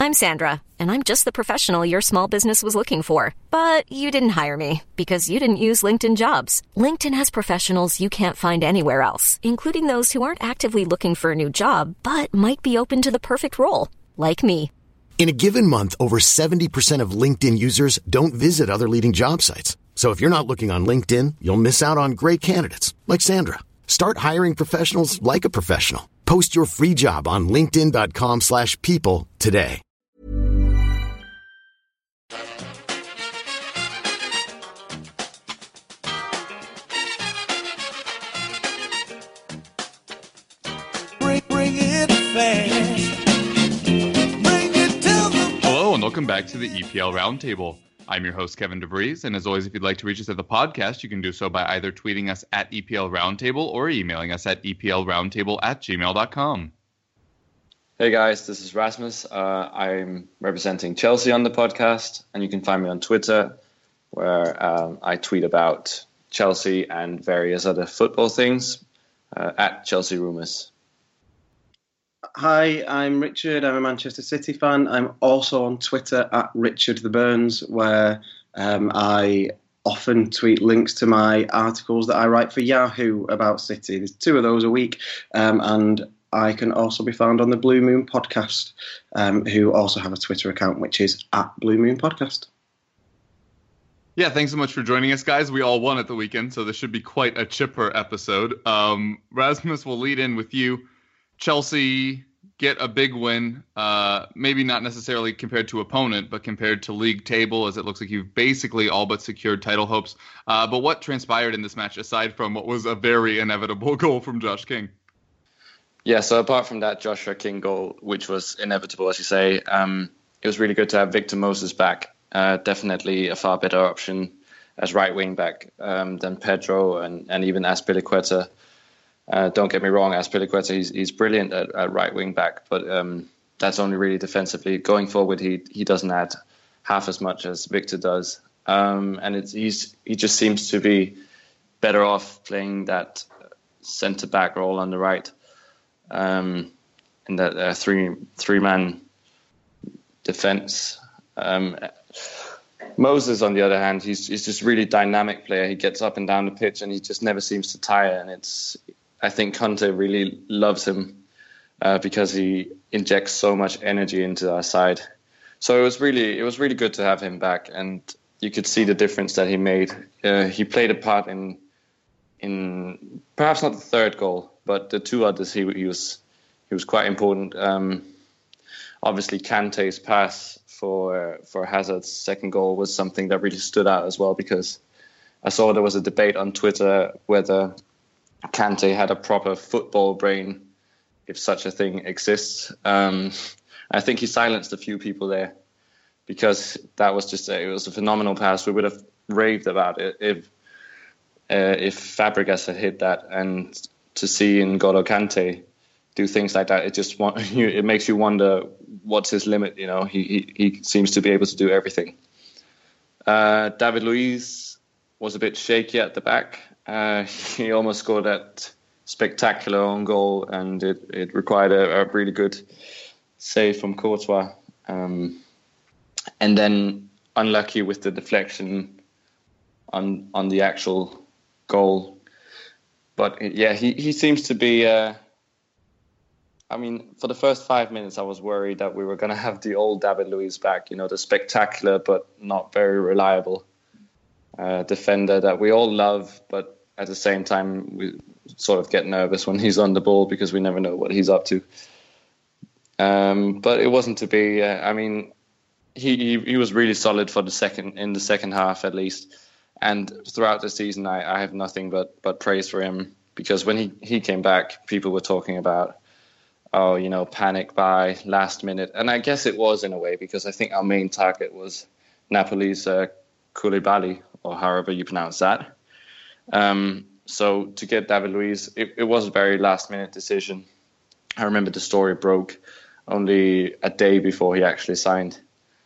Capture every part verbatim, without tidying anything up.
I'm Sandra, and I'm just the professional your small business was looking for. But you didn't hire me because you didn't use LinkedIn Jobs. LinkedIn has professionals you can't find anywhere else, including those who aren't actively looking for a new job, but might be open to the perfect role, like me. In a given month, over seventy percent of LinkedIn users don't visit other leading job sites. So if you're not looking on LinkedIn, you'll miss out on great candidates like Sandra. Start hiring professionals like a professional. Post your free job on linkedin.com slash people today. Bring, bring it fast. Bring it to the... Hello and welcome back to the E P L Roundtable. I'm your host, Kevin DeVries, and as always, if you'd like to reach us at the podcast, you can do so by either tweeting us at E P L Roundtable or emailing us at eplroundtable at gmail dot com. Hey guys, this is Rasmus. Uh, I'm representing Chelsea on the podcast, and you can find me on Twitter, where um, I tweet about Chelsea and various other football things, uh, at Chelsea Rumours. Hi, I'm Richard. I'm a Manchester City fan. I'm also on Twitter at Richard the Burns, where um, I often tweet links to my articles that I write for Yahoo about City. There's two of those a week, um, and I can also be found on the Blue Moon Podcast, um, who also have a Twitter account, which is at Blue Moon Podcast. Yeah, thanks so much for joining us, guys. We all won at the weekend, so this should be quite a chipper episode. Um, Rasmus, will lead in with you. Chelsea get a big win, uh, maybe not necessarily compared to opponent, but compared to league table, as it looks like you've basically all but secured title hopes. Uh, but what transpired in this match, aside from what was a very inevitable goal from Josh King? Yeah, so apart from that Joshua King goal, which was inevitable, as you say, um, it was really good to have Victor Moses back. Uh, definitely a far better option as right wing back um, than Pedro and, and even Azpilicueta. Uh, don't get me wrong, Azpilicueta, he's, he's brilliant at, at right wing back, but um, that's only really defensively. Going forward, he he doesn't add half as much as Victor does, um, and it's he's he just seems to be better off playing that centre back role on the right, um, in that uh, three three man defence. Um, Moses, on the other hand, he's he's just a really dynamic player. He gets up and down the pitch, and he just never seems to tire, and it's. I think Conte really loves him uh, because he injects so much energy into our side. So it was really, it was really good to have him back, and you could see the difference that he made. Uh, he played a part in, in perhaps not the third goal, but the two others. He he was he was quite important. Um, obviously, Kante's pass for for Hazard's second goal was something that really stood out as well, because I saw there was a debate on Twitter whether Kante had a proper football brain, if such a thing exists. Um, I think he silenced a few people there, because that was just a, it was a phenomenal pass. We would have raved about it if uh, if Fabregas had hit that, and to see N'Golo Kante do things like that, it just it makes you wonder what's his limit. You know, he he, he seems to be able to do everything. Uh, David Luiz was a bit shaky at the back. Uh, he almost scored that spectacular own goal, and it, it required a, a really good save from Courtois. Um, and then unlucky with the deflection on on the actual goal. But yeah, he, he seems to be... Uh, I mean, for the first five minutes, I was worried that we were going to have the old David Luiz back, you know, the spectacular but not very reliable uh, defender that we all love, but at the same time, we sort of get nervous when he's on the ball because we never know what he's up to. Um, but it wasn't to be. Uh, I mean, he, he he was really solid for the second in the second half at least, and throughout the season, I, I have nothing but but praise for him, because when he, he came back, people were talking about, oh, you know, panic buy last minute, and I guess it was in a way, because I think our main target was Napoli's uh, Koulibaly, or however you pronounce that. Um, so to get David Luiz, it, it was a very last minute decision. I remember the story broke only a day before he actually signed.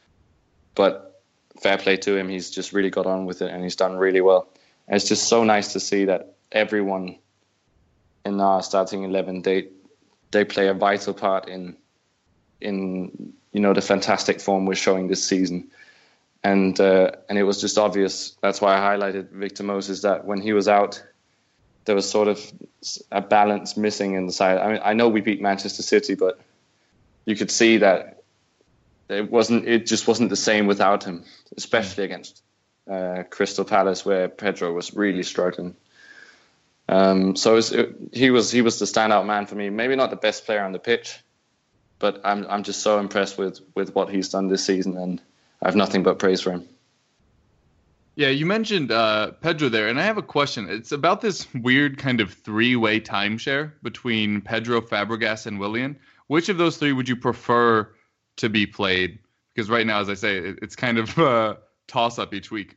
But fair play to him, he's just really got on with it, and he's done really well. And it's just so nice to see that everyone in our starting eleven, they they play a vital part in in you know, the fantastic form we're showing this season. And uh, and it was just obvious. That's why I highlighted Victor Moses, that when he was out, there was sort of a balance missing in the side. I mean, I know we beat Manchester City, but you could see that it wasn't. It just wasn't the same without him, especially against uh, Crystal Palace, where Pedro was really struggling. Um, so it was, it, he was he was the standout man for me. Maybe not the best player on the pitch, but I'm I'm just so impressed with with what he's done this season, and I have nothing but praise for him. Yeah, you mentioned uh, Pedro there, and I have a question. It's about this weird kind of three-way timeshare between Pedro, Fabregas, and Willian. Which of those three would you prefer to be played? Because right now, as I say, it, it's kind of a toss-up each week.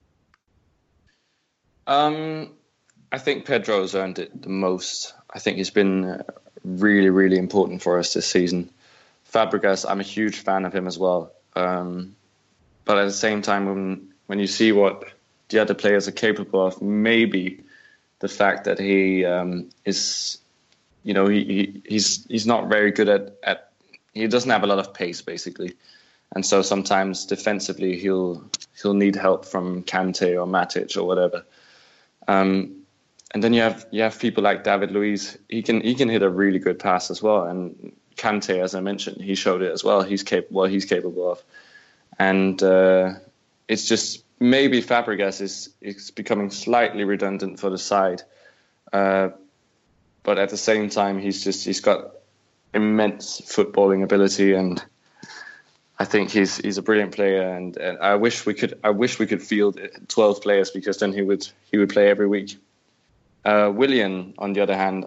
Um, I think Pedro's earned it the most. I think he's been really, really important for us this season. Fabregas, I'm a huge fan of him as well. Um, but at the same time, when when you see what the other players are capable of, maybe the fact that he um, is, you know, he, he he's he's not very good at, at, he doesn't have a lot of pace, basically. And so sometimes defensively he'll he'll need help from Kante or Matic or whatever. Um, and then you have you have people like David Luiz. He can he can hit a really good pass as well. And Kante, as I mentioned, he showed it as well. He's capable. What he's capable of. And uh, it's just maybe Fabregas is is becoming slightly redundant for the side, uh, but at the same time he's just he's got immense footballing ability, and I think he's he's a brilliant player. And, and I wish we could I wish we could field twelve players, because then he would he would play every week. Uh, Willian, on the other hand,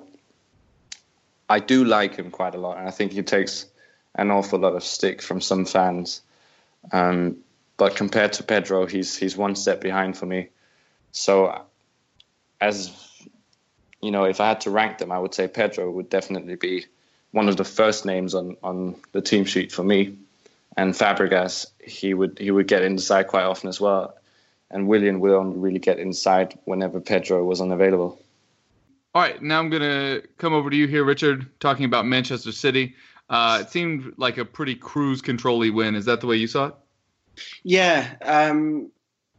I do like him quite a lot, and I think he takes an awful lot of stick from some fans. Um, but compared to Pedro, he's he's one step behind for me. So, as you know, if I had to rank them, I would say Pedro would definitely be one of the first names on, on the team sheet for me. And Fabregas, he would he would get inside quite often as well. And Willian would only really get inside whenever Pedro was unavailable. All right, now I'm going to come over to you here, Richard, talking about Manchester City. Uh, it seemed like a pretty cruise control-y win. Is that the way you saw it? Yeah, um,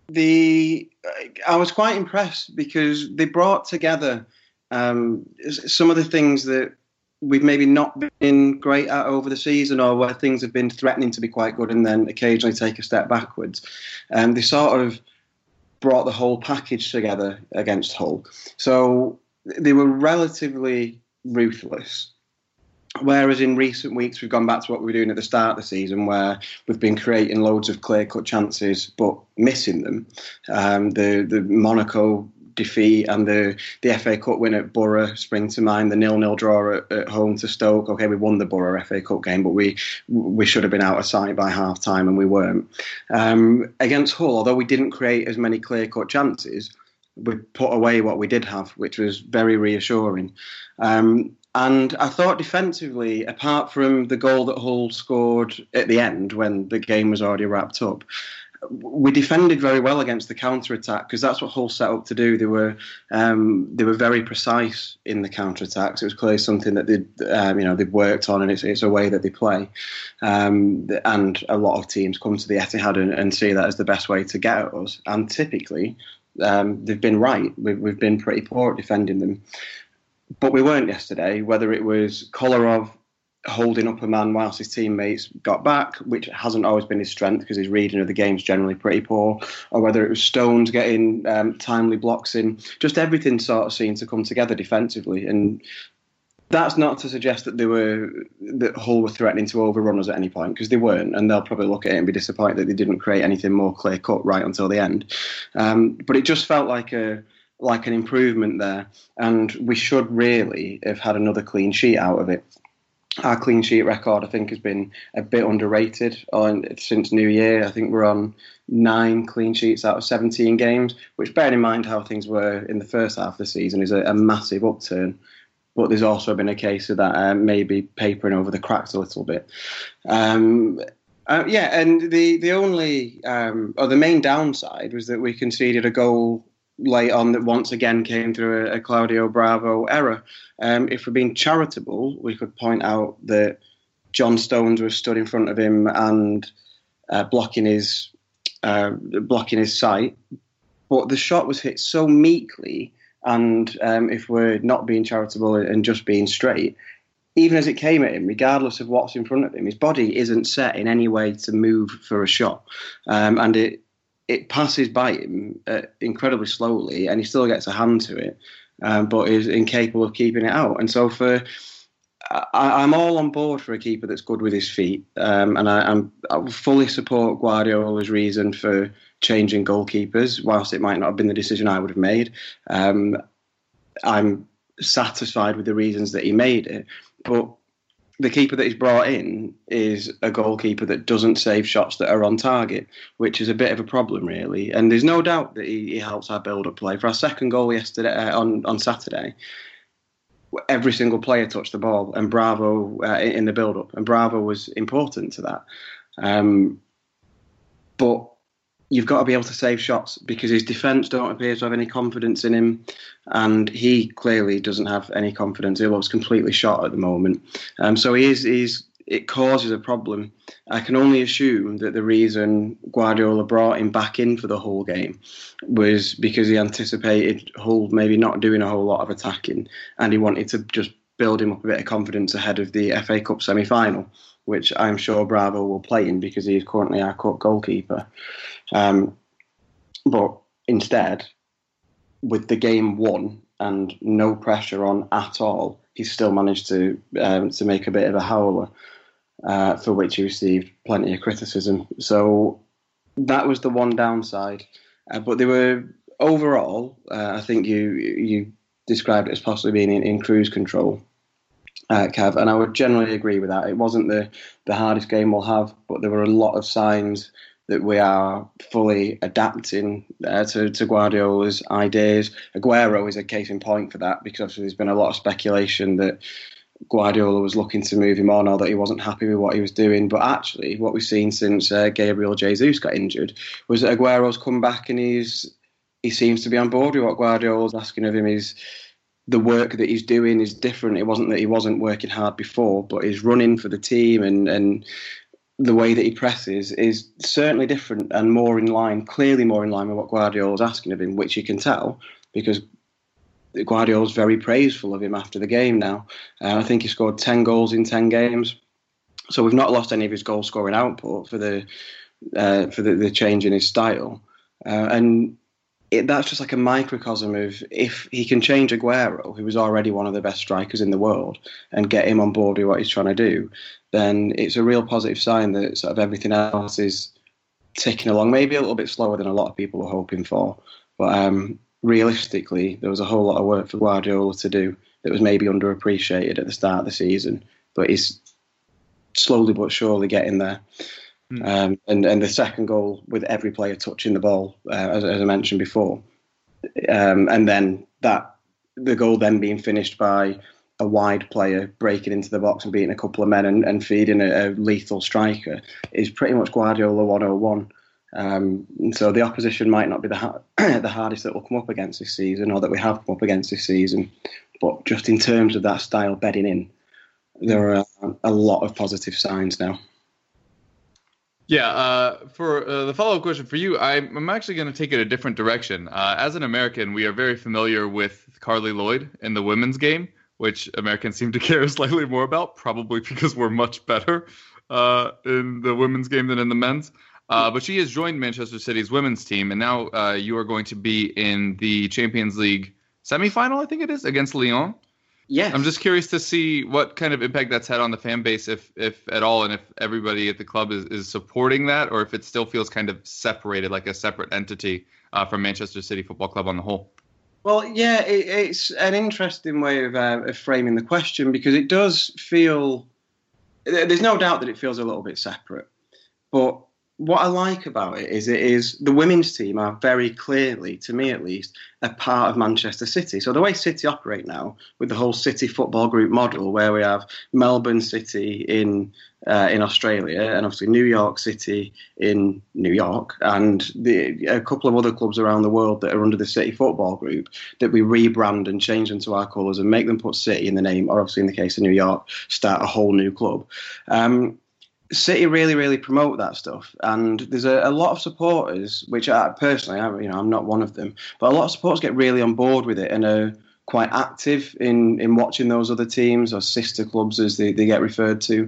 the I was quite impressed because they brought together um, some of the things that we've maybe not been great at over the season, or where things have been threatening to be quite good and then occasionally take a step backwards. Um, they sort of brought the whole package together against Hull. So they were relatively ruthless. Whereas in recent weeks, we've gone back to what we were doing at the start of the season, where we've been creating loads of clear-cut chances, but missing them. Um, the the Monaco defeat and the, the F A Cup win at Borough spring to mind, the nil-nil draw at, at home to Stoke. Okay, we won the Borough F A Cup game, but we we should have been out of sight by half-time, and we weren't. Um, against Hull, although we didn't create as many clear-cut chances, we put away what we did have, which was very reassuring. Um, And I thought defensively, apart from the goal that Hull scored at the end when the game was already wrapped up, we defended very well against the counter-attack, because that's what Hull set up to do. They were um, they were very precise in the counter-attacks. It was clearly something that they'd, um, you know, they'd worked on, and it's, it's a way that they play. Um, and a lot of teams come to the Etihad and, and see that as the best way to get at us. And typically, um, they've been right. We've, we've been pretty poor at defending them. But we weren't yesterday, whether it was Kolarov holding up a man whilst his teammates got back, which hasn't always been his strength because his reading of the game's generally pretty poor, or whether it was Stones getting um, timely blocks in. Just everything sort of seemed to come together defensively. And that's not to suggest that they were that Hull were threatening to overrun us at any point, because they weren't, and they'll probably look at it and be disappointed that they didn't create anything more clear-cut right until the end. Um, but it just felt like a like an improvement there, and we should really have had another clean sheet out of it. Our clean sheet record, I think, has been a bit underrated on, since New Year. I think we're on nine clean sheets out of seventeen games, which, bearing in mind how things were in the first half of the season, is a, a massive upturn. But there's also been a case of that uh, maybe papering over the cracks a little bit. Um, uh, yeah, and the, the only, um, or the main downside was that we conceded a goal late on that once again came through a, a Claudio Bravo error. Um, if we're being charitable, we could point out that John Stones was stood in front of him and uh, blocking his uh, blocking his sight. But the shot was hit so meekly, and um, if we're not being charitable and just being straight, even as it came at him, regardless of what's in front of him, his body isn't set in any way to move for a shot, um, and it it passes by him uh, incredibly slowly, and he still gets a hand to it, um, but is incapable of keeping it out. And so for I, I'm all on board for a keeper that's good with his feet, um, and I, I'm, I fully support Guardiola's reason for changing goalkeepers, whilst it might not have been the decision I would have made. Um, I'm satisfied with the reasons that he made it, but the keeper that he's brought in is a goalkeeper that doesn't save shots that are on target, which is a bit of a problem, really. And there's no doubt that he, he helps our build-up play. For our second goal yesterday uh, on on Saturday, every single player touched the ball, and Bravo uh, in the build-up, and Bravo was important to that. Um, but you've got to be able to save shots, because his defence don't appear to have any confidence in him, and he clearly doesn't have any confidence. He looks completely shot at the moment. Um, so he is, he's, it causes a problem. I can only assume that the reason Guardiola brought him back in for the whole game was because he anticipated Hull maybe not doing a whole lot of attacking, and he wanted to just build him up a bit of confidence ahead of the F A Cup semi-final, which I'm sure Bravo will play in because he is currently our cup goalkeeper. Um, but instead, with the game won and no pressure on at all, he's still managed to um, to make a bit of a howler, uh, for which he received plenty of criticism. So that was the one downside. Uh, but they were overall, uh, I think you you described it as possibly being in, in cruise control, uh, Kev, and I would generally agree with that. It wasn't the, the hardest game we'll have, but there were a lot of signs that we are fully adapting uh, to, to Guardiola's ideas. Aguero is a case in point for that, because obviously there's been a lot of speculation that Guardiola was looking to move him on, or that he wasn't happy with what he was doing. But actually, what we've seen since uh, Gabriel Jesus got injured was that Aguero's come back, and he's he seems to be on board with what Guardiola's asking of him. Is the work that he's doing is different. It wasn't that he wasn't working hard before, but he's running for the team, and and the way that he presses is certainly different and more in line, clearly more in line with what Guardiola's asking of him, which you can tell because Guardiola's very praiseful of him after the game now. Uh, I think he scored ten goals in ten games. So we've not lost any of his goal scoring output for the uh, for the, the change in his style. Uh, and it, that's just like a microcosm of, if he can change Aguero, who was already one of the best strikers in the world, and get him on board with what he's trying to do, then it's a real positive sign that sort of everything else is ticking along, maybe a little bit slower than a lot of people were hoping for. But um, realistically, there was a whole lot of work for Guardiola to do that was maybe underappreciated at the start of the season, but he's slowly but surely getting there. Mm. Um, and, and the second goal with every player touching the ball, uh, as, as I mentioned before, um, and then that the goal then being finished by a wide player breaking into the box and beating a couple of men and, and feeding a, a lethal striker is pretty much Guardiola one oh one. Um, so the opposition might not be the ha- the hardest that we'll come up against this season, or that we have come up against this season, but just in terms of that style bedding in, there are a, a lot of positive signs now. Yeah, uh, for uh, the follow-up question for you, I'm, I'm actually going to take it a different direction. Uh, as an American, we are very familiar with Carly Lloyd in the women's game, which Americans seem to care slightly more about, probably because we're much better uh, in the women's game than in the men's. Uh, but she has joined Manchester City's women's team, and now uh, you are going to be in the Champions League semi-final, I think it is, against Lyon. Yes. I'm just curious to see what kind of impact that's had on the fan base, if if at all, and if everybody at the club is, is supporting that, or if it still feels kind of separated, like a separate entity uh, from Manchester City Football Club on the whole. Well, yeah, it, it's an interesting way of, uh, of framing the question, because it does feel, there's no doubt that it feels a little bit separate, but what I like about it is it is the women's team are very clearly, to me at least, a part of Manchester City. So the way City operate now with the whole City Football Group model, where we have Melbourne City in uh, in Australia and obviously New York City in New York and the, a couple of other clubs around the world that are under the City Football Group, that we rebrand and change them to our colours and make them put City in the name, or obviously in the case of New York, start a whole new club. Um, City really, really promote that stuff, and there's a, a lot of supporters, which I personally, I, you know, I'm not one of them, but a lot of supporters get really on board with it and are quite active in, in watching those other teams, or sister clubs as they, they get referred to.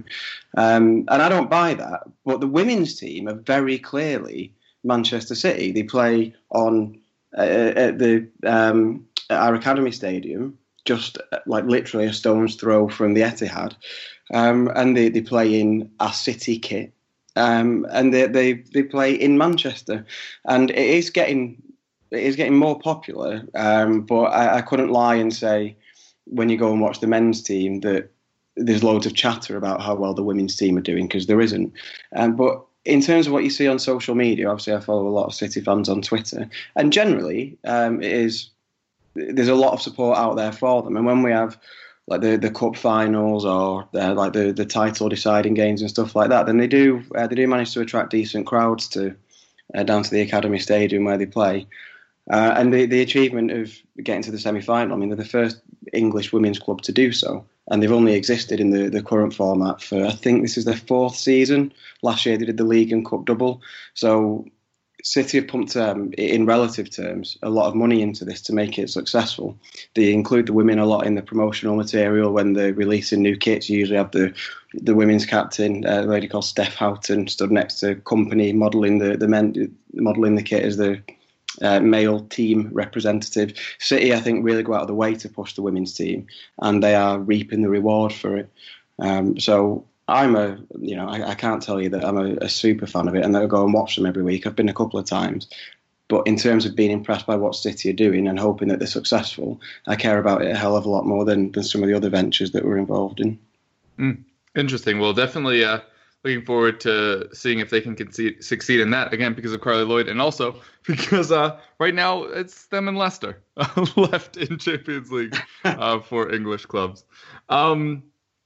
Um, and I don't buy that, but the women's team are very clearly Manchester City. They play on uh, at the um, at our academy stadium, just like literally a stone's throw from the Etihad. Um, and they, they play in a City kit, um, and they, they they play in Manchester, and it is getting it is getting more popular. Um, but I, I couldn't lie and say when you go and watch the men's team that there's loads of chatter about how well the women's team are doing, because there isn't. Um, but in terms of what you see on social media, obviously I follow a lot of City fans on Twitter, and generally um, it is there's a lot of support out there for them. And when we have like the, the cup finals or uh, like the, the title deciding games and stuff like that, then they do uh, they do manage to attract decent crowds to uh, down to the Academy Stadium where they play. Uh, and the, the achievement of getting to the semi-final, I mean, they're the first English women's club to do so, and they've only existed in the, the current format for, I think this is their fourth season. Last year they did the league and cup double. So City have pumped, um, in relative terms, a lot of money into this to make it successful. They include the women a lot in the promotional material. When they're releasing new kits, you usually have the the women's captain, a lady called Steph Houghton, stood next to Company, modelling the the men, modelling the kit as the uh, male team representative. City, I think, really go out of the way to push the women's team, and they are reaping the reward for it. Um, so. I'm a, you know, I, I can't tell you that I'm a, a super fan of it, and I'll go and watch them every week. I've been a couple of times. But in terms of being impressed by what City are doing and hoping that they're successful, I care about it a hell of a lot more than, than some of the other ventures that we're involved in. Mm, interesting. Well, definitely uh, looking forward to seeing if they can concede, succeed in that, again, because of Carly Lloyd, and also because uh, right now it's them and Leicester left in Champions League uh, for English clubs. Um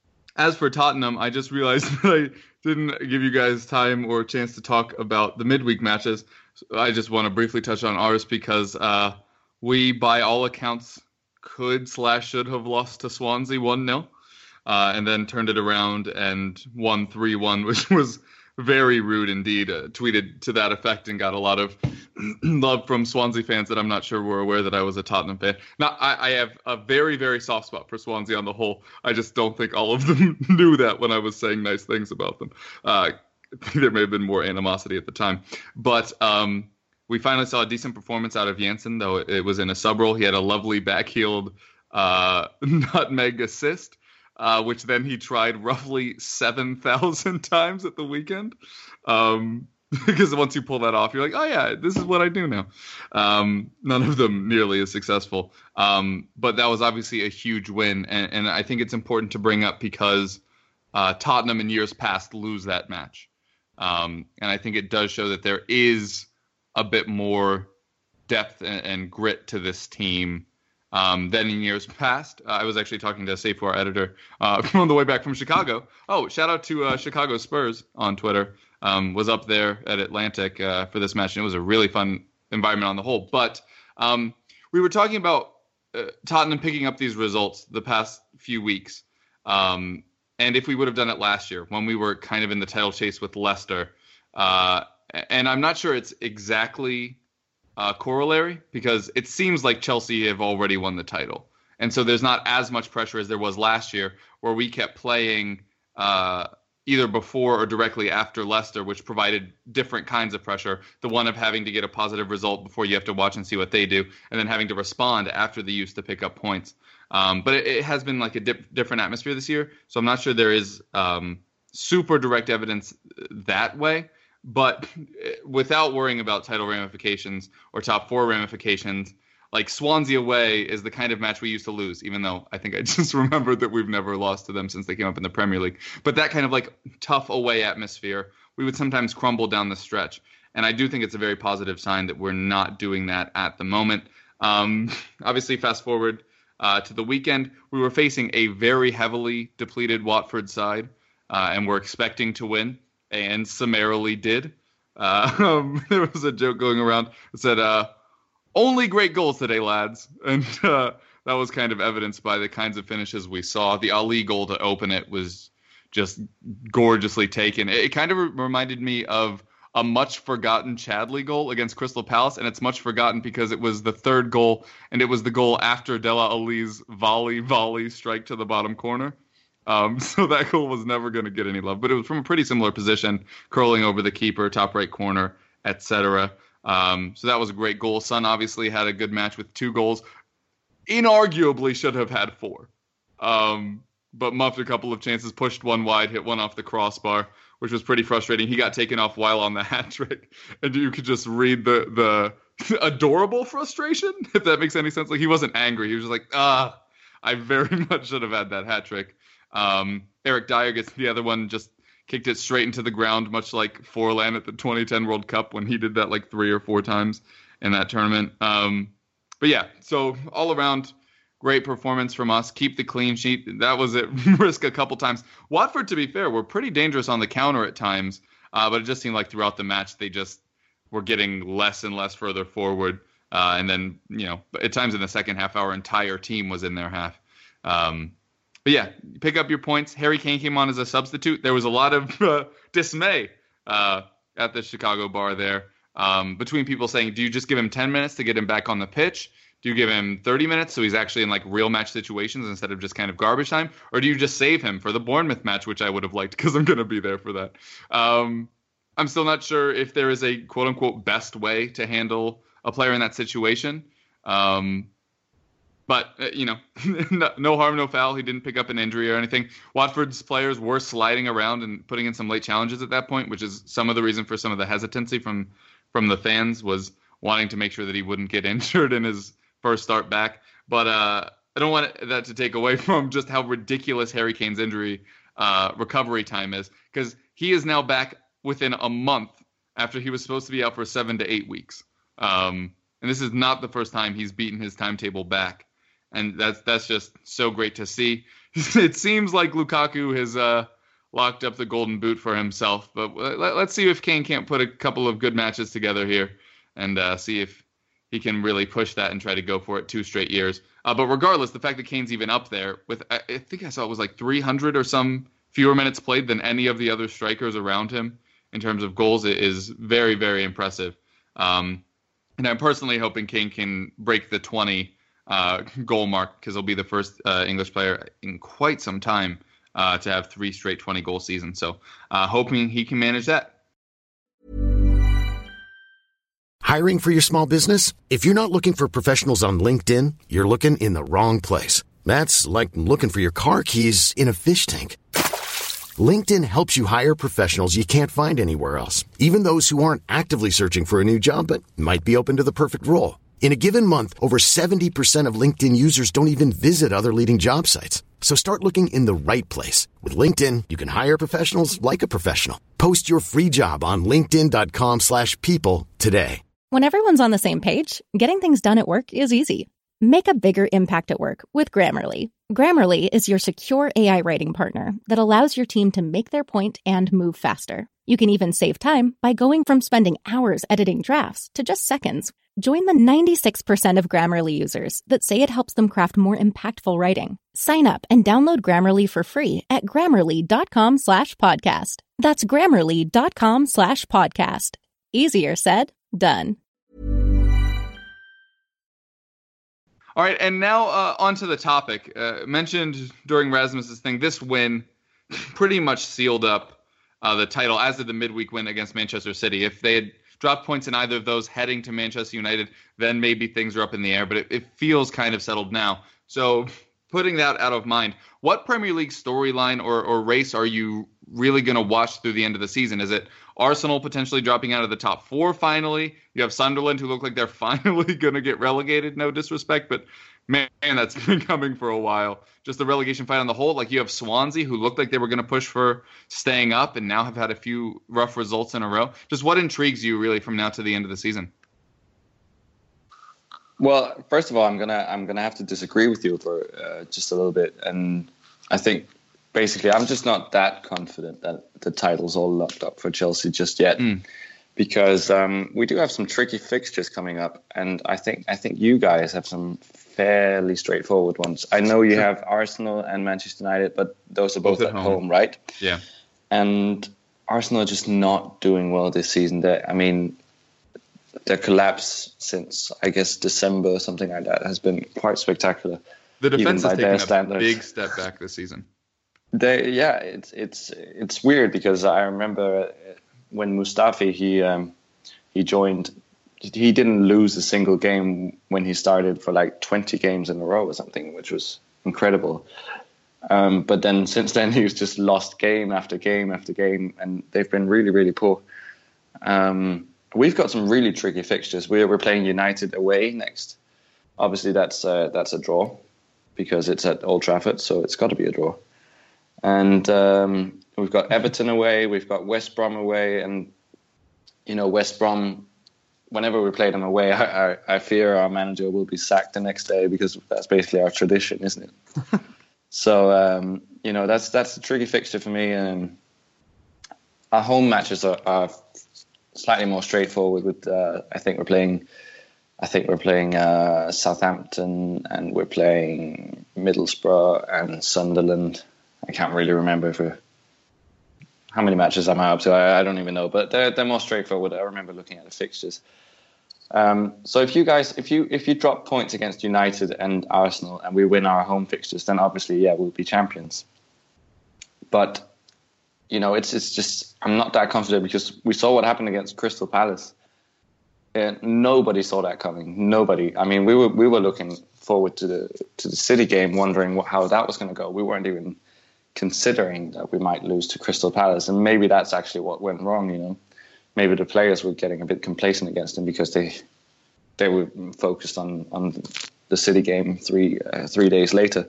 As for Tottenham, I just realized that I didn't give you guys time or chance to talk about the midweek matches. I just want to briefly touch on ours because uh, we, by all accounts, could slash should have lost to Swansea one nil uh, and then turned it around and won three one, which was very rude indeed. Uh, tweeted to that effect and got a lot of love from Swansea fans that I'm not sure were aware that I was a Tottenham fan. Now, I, I have a very, very soft spot for Swansea on the whole. I just don't think all of them knew that when I was saying nice things about them. Uh, there may have been more animosity at the time. But um, we finally saw a decent performance out of Janssen, though it, it was in a sub role. He had a lovely backheeled uh, nutmeg assist. Uh, which then he tried roughly seven thousand times at the weekend. Um, because once you pull that off, you're like, oh, yeah, this is what I do now. Um, none of them nearly as successful. Um, but that was obviously a huge win. And, and I think it's important to bring up because uh, Tottenham in years past lose that match. Um, and I think it does show that there is a bit more depth and, and grit to this team Um, then in years past. Uh, I was actually talking to Safe, our editor, uh, on the way back from Chicago. Oh, shout out to uh, Chicago Spurs on Twitter. Um, was up there at Atlantic uh, for this match, and it was a really fun environment on the whole. But um, we were talking about uh, Tottenham picking up these results the past few weeks. Um, and if we would have done it last year when we were kind of in the title chase with Leicester. Uh, and I'm not sure it's exactly Uh, corollary, because it seems like Chelsea have already won the title. And so there's not as much pressure as there was last year, where we kept playing uh, either before or directly after Leicester, which provided different kinds of pressure. The one of having to get a positive result before you have to watch and see what they do, and then having to respond after the use to pick up points. Um, but it, it has been like a dip, different atmosphere this year. So I'm not sure there is um, super direct evidence that way. But without worrying about title ramifications or top four ramifications, like Swansea away is the kind of match we used to lose, even though I think I just remembered that we've never lost to them since they came up in the Premier League. But that kind of like tough away atmosphere, we would sometimes crumble down the stretch. And I do think it's a very positive sign that we're not doing that at the moment. Um, obviously, fast forward uh, to the weekend, we were facing a very heavily depleted Watford side, uh, and we're expecting to win, and summarily did. Uh, um, there was a joke going around that said, uh, only great goals today, lads. And uh, that was kind of evidenced by the kinds of finishes we saw. The Ali goal to open it was just gorgeously taken. It, it kind of re- reminded me of a much forgotten Chadley goal against Crystal Palace, and it's much forgotten because it was the third goal, and it was the goal after Della Ali's volley, volley strike to the bottom corner. Um, so that goal was never going to get any love, but it was from a pretty similar position, curling over the keeper, top right corner, et cetera. Um, so that was a great goal. Son obviously had a good match with two goals. Inarguably should have had four, um, but muffed a couple of chances, pushed one wide, hit one off the crossbar, which was pretty frustrating. He got taken off while on the hat trick, and you could just read the the adorable frustration, if that makes any sense. Like, he wasn't angry. He was just like, ah, I very much should have had that hat trick. Um, Eric Dyer gets the other one, just kicked it straight into the ground, much like Forlan at the twenty ten World Cup when he did that like three or four times in that tournament. Um, but yeah, so all around, great performance from us. Keep the clean sheet. That was at risk a couple times. Watford, to be fair, were pretty dangerous on the counter at times, uh, but it just seemed like throughout the match they just were getting less and less further forward. Uh, and then, you know, at times in the second half, our entire team was in their half. Um, but yeah, pick up your points. Harry Kane came on as a substitute. There was a lot of uh, dismay uh, at the Chicago bar there, um, between people saying, do you just give him ten minutes to get him back on the pitch? Do you give him thirty minutes so he's actually in like real match situations instead of just kind of garbage time? Or do you just save him for the Bournemouth match, which I would have liked because I'm going to be there for that? Um, I'm still not sure if there is a quote unquote best way to handle a player in that situation. Um, but, uh, you know, no, no harm, no foul. He didn't pick up an injury or anything. Watford's players were sliding around and putting in some late challenges at that point, which is some of the reason for some of the hesitancy from, from the fans, was wanting to make sure that he wouldn't get injured in his first start back. But uh, I don't want that to take away from just how ridiculous Harry Kane's injury uh, recovery time is, because he is now back within a month after he was supposed to be out for seven to eight weeks. Um, and this is not the first time he's beaten his timetable back. And that's that's just so great to see. It seems like Lukaku has uh, locked up the golden boot for himself. But let, let's see if Kane can't put a couple of good matches together here and uh, see if he can really push that and try to go for it two straight years. Uh, but regardless, the fact that Kane's even up there with, I, I think I saw it was like three hundred or some fewer minutes played than any of the other strikers around him in terms of goals, it is very, very impressive. Um, and I'm personally hoping Kane can break the twenty uh, goal mark, because he'll be the first uh, English player in quite some time uh, to have three straight twenty goal seasons. So uh, hoping he can manage that. Hiring for your small business? If you're not looking for professionals on LinkedIn, you're looking in the wrong place. That's like looking for your car keys in a fish tank. LinkedIn helps you hire professionals you can't find anywhere else, even those who aren't actively searching for a new job but might be open to the perfect role. In a given month, over seventy percent of LinkedIn users don't even visit other leading job sites. So start looking in the right place. With LinkedIn, you can hire professionals like a professional. Post your free job on linkedin.com slash people today. When everyone's on the same page, getting things done at work is easy. Make a bigger impact at work with Grammarly. Grammarly is your secure A I writing partner that allows your team to make their point and move faster. You can even save time by going from spending hours editing drafts to just seconds. Join the ninety-six percent of Grammarly users that say it helps them craft more impactful writing. Sign up and download Grammarly for free at grammarly.com slash podcast. That's grammarly.com slash podcast. Easier said, done. All right, and now uh, on to the topic. Uh, mentioned during Rasmus's thing, this win pretty much sealed up uh, the title, as did the midweek win against Manchester City. If they had dropped points in either of those heading to Manchester United, then maybe things are up in the air, but it, it feels kind of settled now. So putting that out of mind, what Premier League storyline or, or race are you really going to watch through the end of the season? Is it Arsenal potentially dropping out of the top four finally? You have Sunderland, who look like they're finally going to get relegated, no disrespect, but man, that's been coming for a while. Just the relegation fight on the whole. Like, you have Swansea, who looked like they were going to push for staying up and now have had a few rough results in a row. Just what intrigues you really from now to the end of the season? Well, first of all, I'm gonna I'm gonna have to disagree with you for uh, just a little bit, and I think basically I'm just not that confident that the title's all locked up for Chelsea just yet, mm. because um, we do have some tricky fixtures coming up, and I think I think you guys have some fairly straightforward ones. I know you have Arsenal and Manchester United, but those are both, both at, at home. home, right? Yeah. And Arsenal are just not doing well this season. They, I mean. Their collapse since, I guess, December or something like that has been quite spectacular. The defense has taken a standards. big step back this season. They, yeah, it's it's it's weird because I remember when Mustafi he um, he joined, he didn't lose a single game when he started for like twenty games in a row or something, which was incredible. Um, but then since then he's just lost game after game after game, and they've been really really poor. Um, We've got some really tricky fixtures. We're we're playing United away next. Obviously, that's uh, that's a draw because it's at Old Trafford, so it's got to be a draw. And um, we've got Everton away. We've got West Brom away, and you know West Brom. Whenever we play them away, I, I, I fear our manager will be sacked the next day because that's basically our tradition, isn't it? So um, you know that's that's a tricky fixture for me. And our home matches are. are slightly more straightforward with uh, I think we're playing I think we're playing uh, Southampton, and we're playing Middlesbrough and Sunderland. I can't really remember if we're, how many matches am I up to. I, I don't even know, but they're they're more straightforward. I remember looking at the fixtures. Um, so if you guys if you if you drop points against United and Arsenal and we win our home fixtures, then obviously yeah we'll be champions. But you know, it's it's just I'm not that confident because we saw what happened against Crystal Palace. And nobody saw that coming. Nobody. I mean, we were we were looking forward to the to the City game, wondering what, how that was going to go. We weren't even considering that we might lose to Crystal Palace, and maybe that's actually what went wrong. You know, maybe the players were getting a bit complacent against them because they they were focused on on the City game three uh, three days later.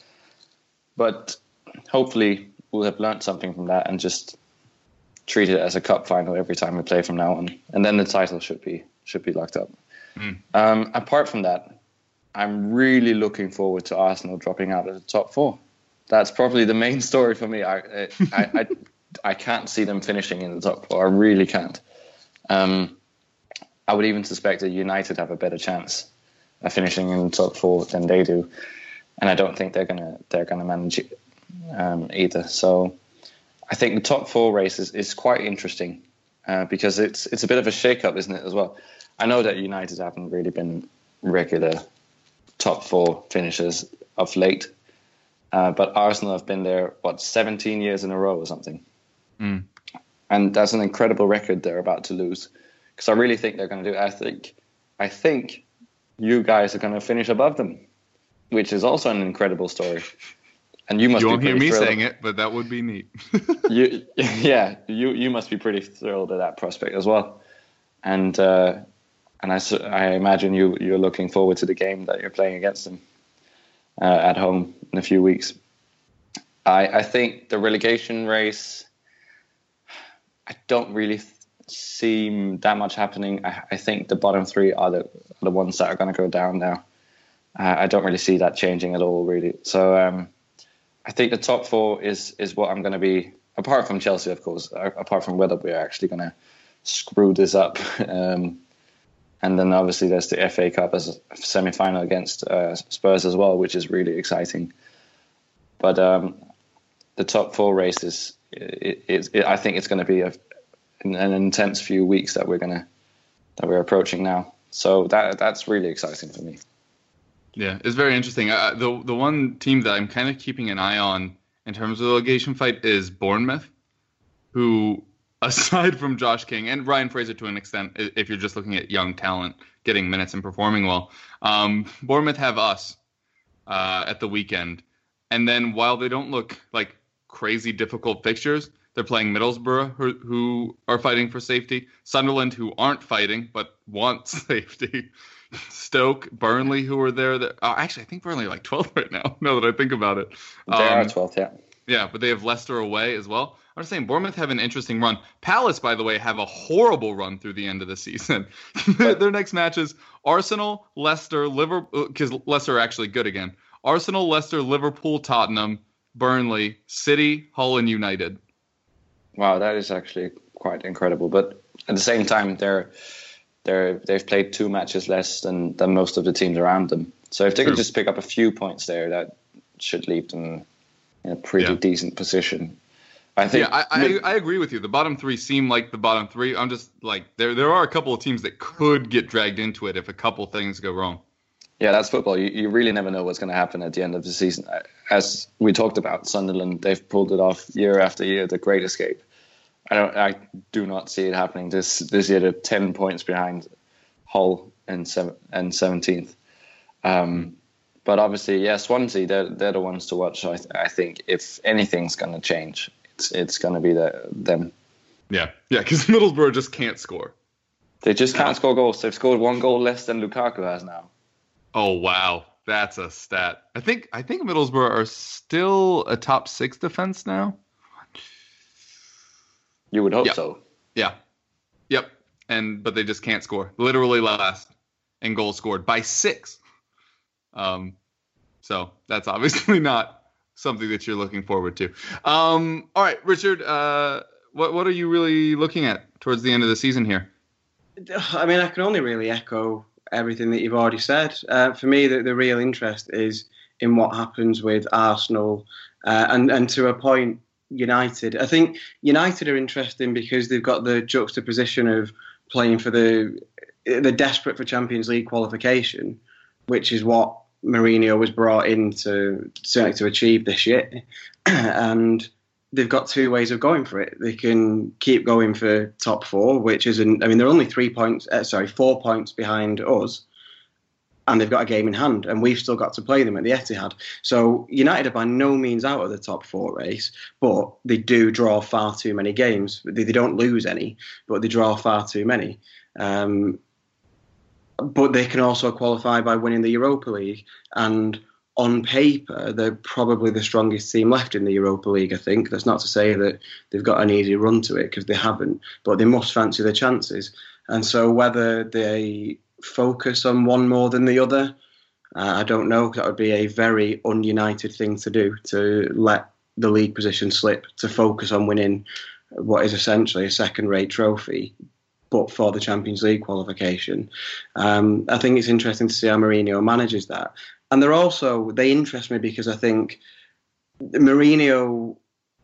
But hopefully, we'll have learned something from that and just treat it as a cup final every time we play from now on, and then the title should be should be locked up. Mm. Um, apart from that, I'm really looking forward to Arsenal dropping out of the top four. That's probably the main story for me. I I, I, I can't see them finishing in the top four. I really can't. Um, I would even suspect that United have a better chance of finishing in the top four than they do, and I don't think they're gonna they're gonna manage it um, either. So I think the top four race is, is quite interesting uh, because it's it's a bit of a shake-up, isn't it, as well? I know that United haven't really been regular top four finishers of late, uh, but Arsenal have been there, what, seventeen years in a row or something. Mm. And that's an incredible record they're about to lose. Because I really think they're going to do it. I think, I think you guys are going to finish above them, which is also an incredible story. And you must you be won't hear me thrilled. saying it, but that would be neat. you, yeah, you you must be pretty thrilled at that prospect as well. And uh, and I, I imagine you you're looking forward to the game that you're playing against them uh, at home in a few weeks. I I think the relegation race, I don't really th- see that much happening. I, I think the bottom three are the are the ones that are going to go down now. Uh, I don't really see that changing at all, really. So. Um, I think the top four is is what I'm going to be, apart from Chelsea, of course, apart from whether we're actually going to screw this up. Um, and then obviously there's the F A Cup as a semi-final against uh, Spurs as well, which is really exciting. But um, the top four races, it, it, it, I think it's going to be a, an, an intense few weeks that we're going to that we're approaching now. So that that's really exciting for me. Yeah, it's very interesting. Uh, the the one team that I'm kind of keeping an eye on in terms of the relegation fight is Bournemouth, who, aside from Josh King and Ryan Fraser to an extent, if you're just looking at young talent getting minutes and performing well, um, Bournemouth have us uh, at the weekend. And then while they don't look like crazy difficult fixtures, they're playing Middlesbrough, who, who are fighting for safety, Sunderland, who aren't fighting but want safety, Stoke, Burnley, who are there. That, oh, actually, I think Burnley are like twelfth right now, now that I think about it. They um, are twelfth, yeah. Yeah, but they have Leicester away as well. I'm just saying, Bournemouth have an interesting run. Palace, by the way, have a horrible run through the end of the season. Their next matches, Arsenal, Leicester, Liverpool, because Leicester are actually good again. Arsenal, Leicester, Liverpool, Tottenham, Burnley, City, Hull, and United. Wow, that is actually quite incredible. But at the same time, they're they're they've played two matches less than, than most of the teams around them. So if they True. could just pick up a few points there, that should leave them in a pretty Yeah. decent position. I think. Yeah, I, I I agree with you. The bottom three seem like the bottom three. I'm just like there there are a couple of teams that could get dragged into it if a couple things go wrong. Yeah, that's football. You, you really never know what's going to happen at the end of the season. As we talked about, Sunderland, they've pulled it off year after year, the great escape. I don't. I do not see it happening this this year. They're ten points behind Hull and seven, and seventeenth. Um, but obviously, yeah, Swansea, they're they're the ones to watch. So I, th- I think if anything's going to change, it's it's going to be the, them. Yeah, yeah, because Middlesbrough just can't score. They just can't score goals. They've scored one goal less than Lukaku has now. Oh wow, that's a stat. I think I think Middlesbrough are still a top six defense now. You would hope yeah. so. Yeah. Yep. And but they just can't score. Literally last in goals scored by six. Um, so that's obviously not something that you're looking forward to. Um, all right, Richard. Uh, what what are you really looking at towards the end of the season here? I mean, I can only really echo everything that you've already said. Uh, for me, the, the real interest is in what happens with Arsenal uh, and and to a point. United. I think United are interesting because they've got the juxtaposition of playing for the they're desperate for Champions League qualification, which is what Mourinho was brought in to certainly to achieve this year. And they've got two ways of going for it. They can keep going for top four, which isn't. I mean, they're only three points. Uh, sorry, four points behind us. And they've got a game in hand, and we've still got to play them at the Etihad. So United are by no means out of the top four race, but they do draw far too many games. They, they don't lose any, but they draw far too many. Um, but they can also qualify by winning the Europa League. And on paper, they're probably the strongest team left in the Europa League, I think. That's not to say that they've got an easy run to it, because they haven't. But they must fancy their chances. And so whether they focus on one more than the other, uh, I don't know. That would be a very un-United thing to do, to let the league position slip, to focus on winning what is essentially a second-rate trophy, but for the Champions League qualification. Um, I think it's interesting to see how Mourinho manages that. And they're also, they interest me because I think Mourinho,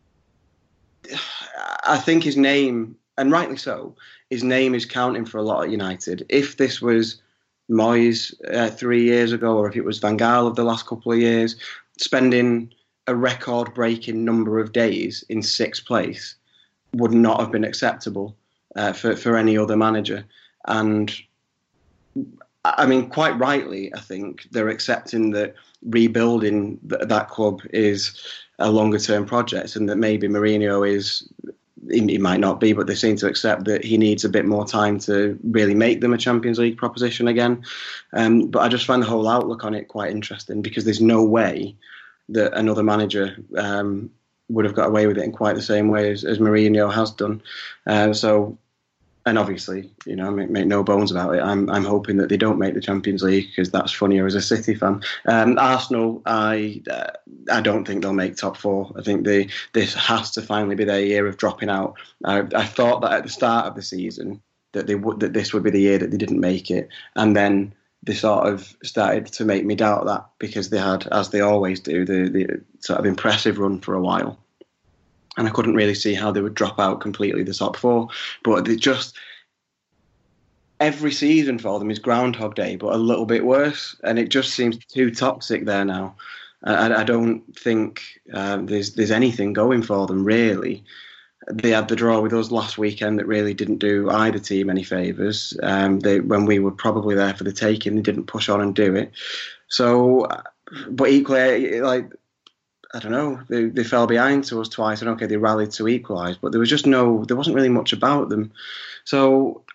I think his name, and rightly so, his name is counting for a lot at United. If this was Moyes uh, three years ago, or if it was Van Gaal of the last couple of years, spending a record-breaking number of days in sixth place would not have been acceptable uh, for, for any other manager. And, I mean, quite rightly, I think, they're accepting that rebuilding th- that club is a longer-term project, and that maybe Mourinho is... He might not be, but they seem to accept that he needs a bit more time to really make them a Champions League proposition again. Um, but I just find the whole outlook on it quite interesting, because there's no way that another manager um, would have got away with it in quite the same way as, as Mourinho has done. Uh, so, and obviously, you know, make, make no bones about it, I'm I'm hoping that they don't make the Champions League, because that's funnier as a City fan. Um, Arsenal, I uh, I don't think they'll make top four. I think they this has to finally be their year of dropping out. I, I thought that at the start of the season that they would that this would be the year that they didn't make it, and then they sort of started to make me doubt that, because they had, as they always do, the the sort of impressive run for a while. And I couldn't really see how they would drop out completely the top four. But they just, every season for them is Groundhog Day, but a little bit worse. And it just seems too toxic there now. I, I don't think um, there's there's anything going for them, really. They had the draw with us last weekend that really didn't do either team any favours. Um, they, when we were probably there for the taking, they didn't push on and do it. So, but equally, like, I don't know, they, they fell behind to us twice, and okay, they rallied to equalise, but there was just no, there wasn't really much about them. So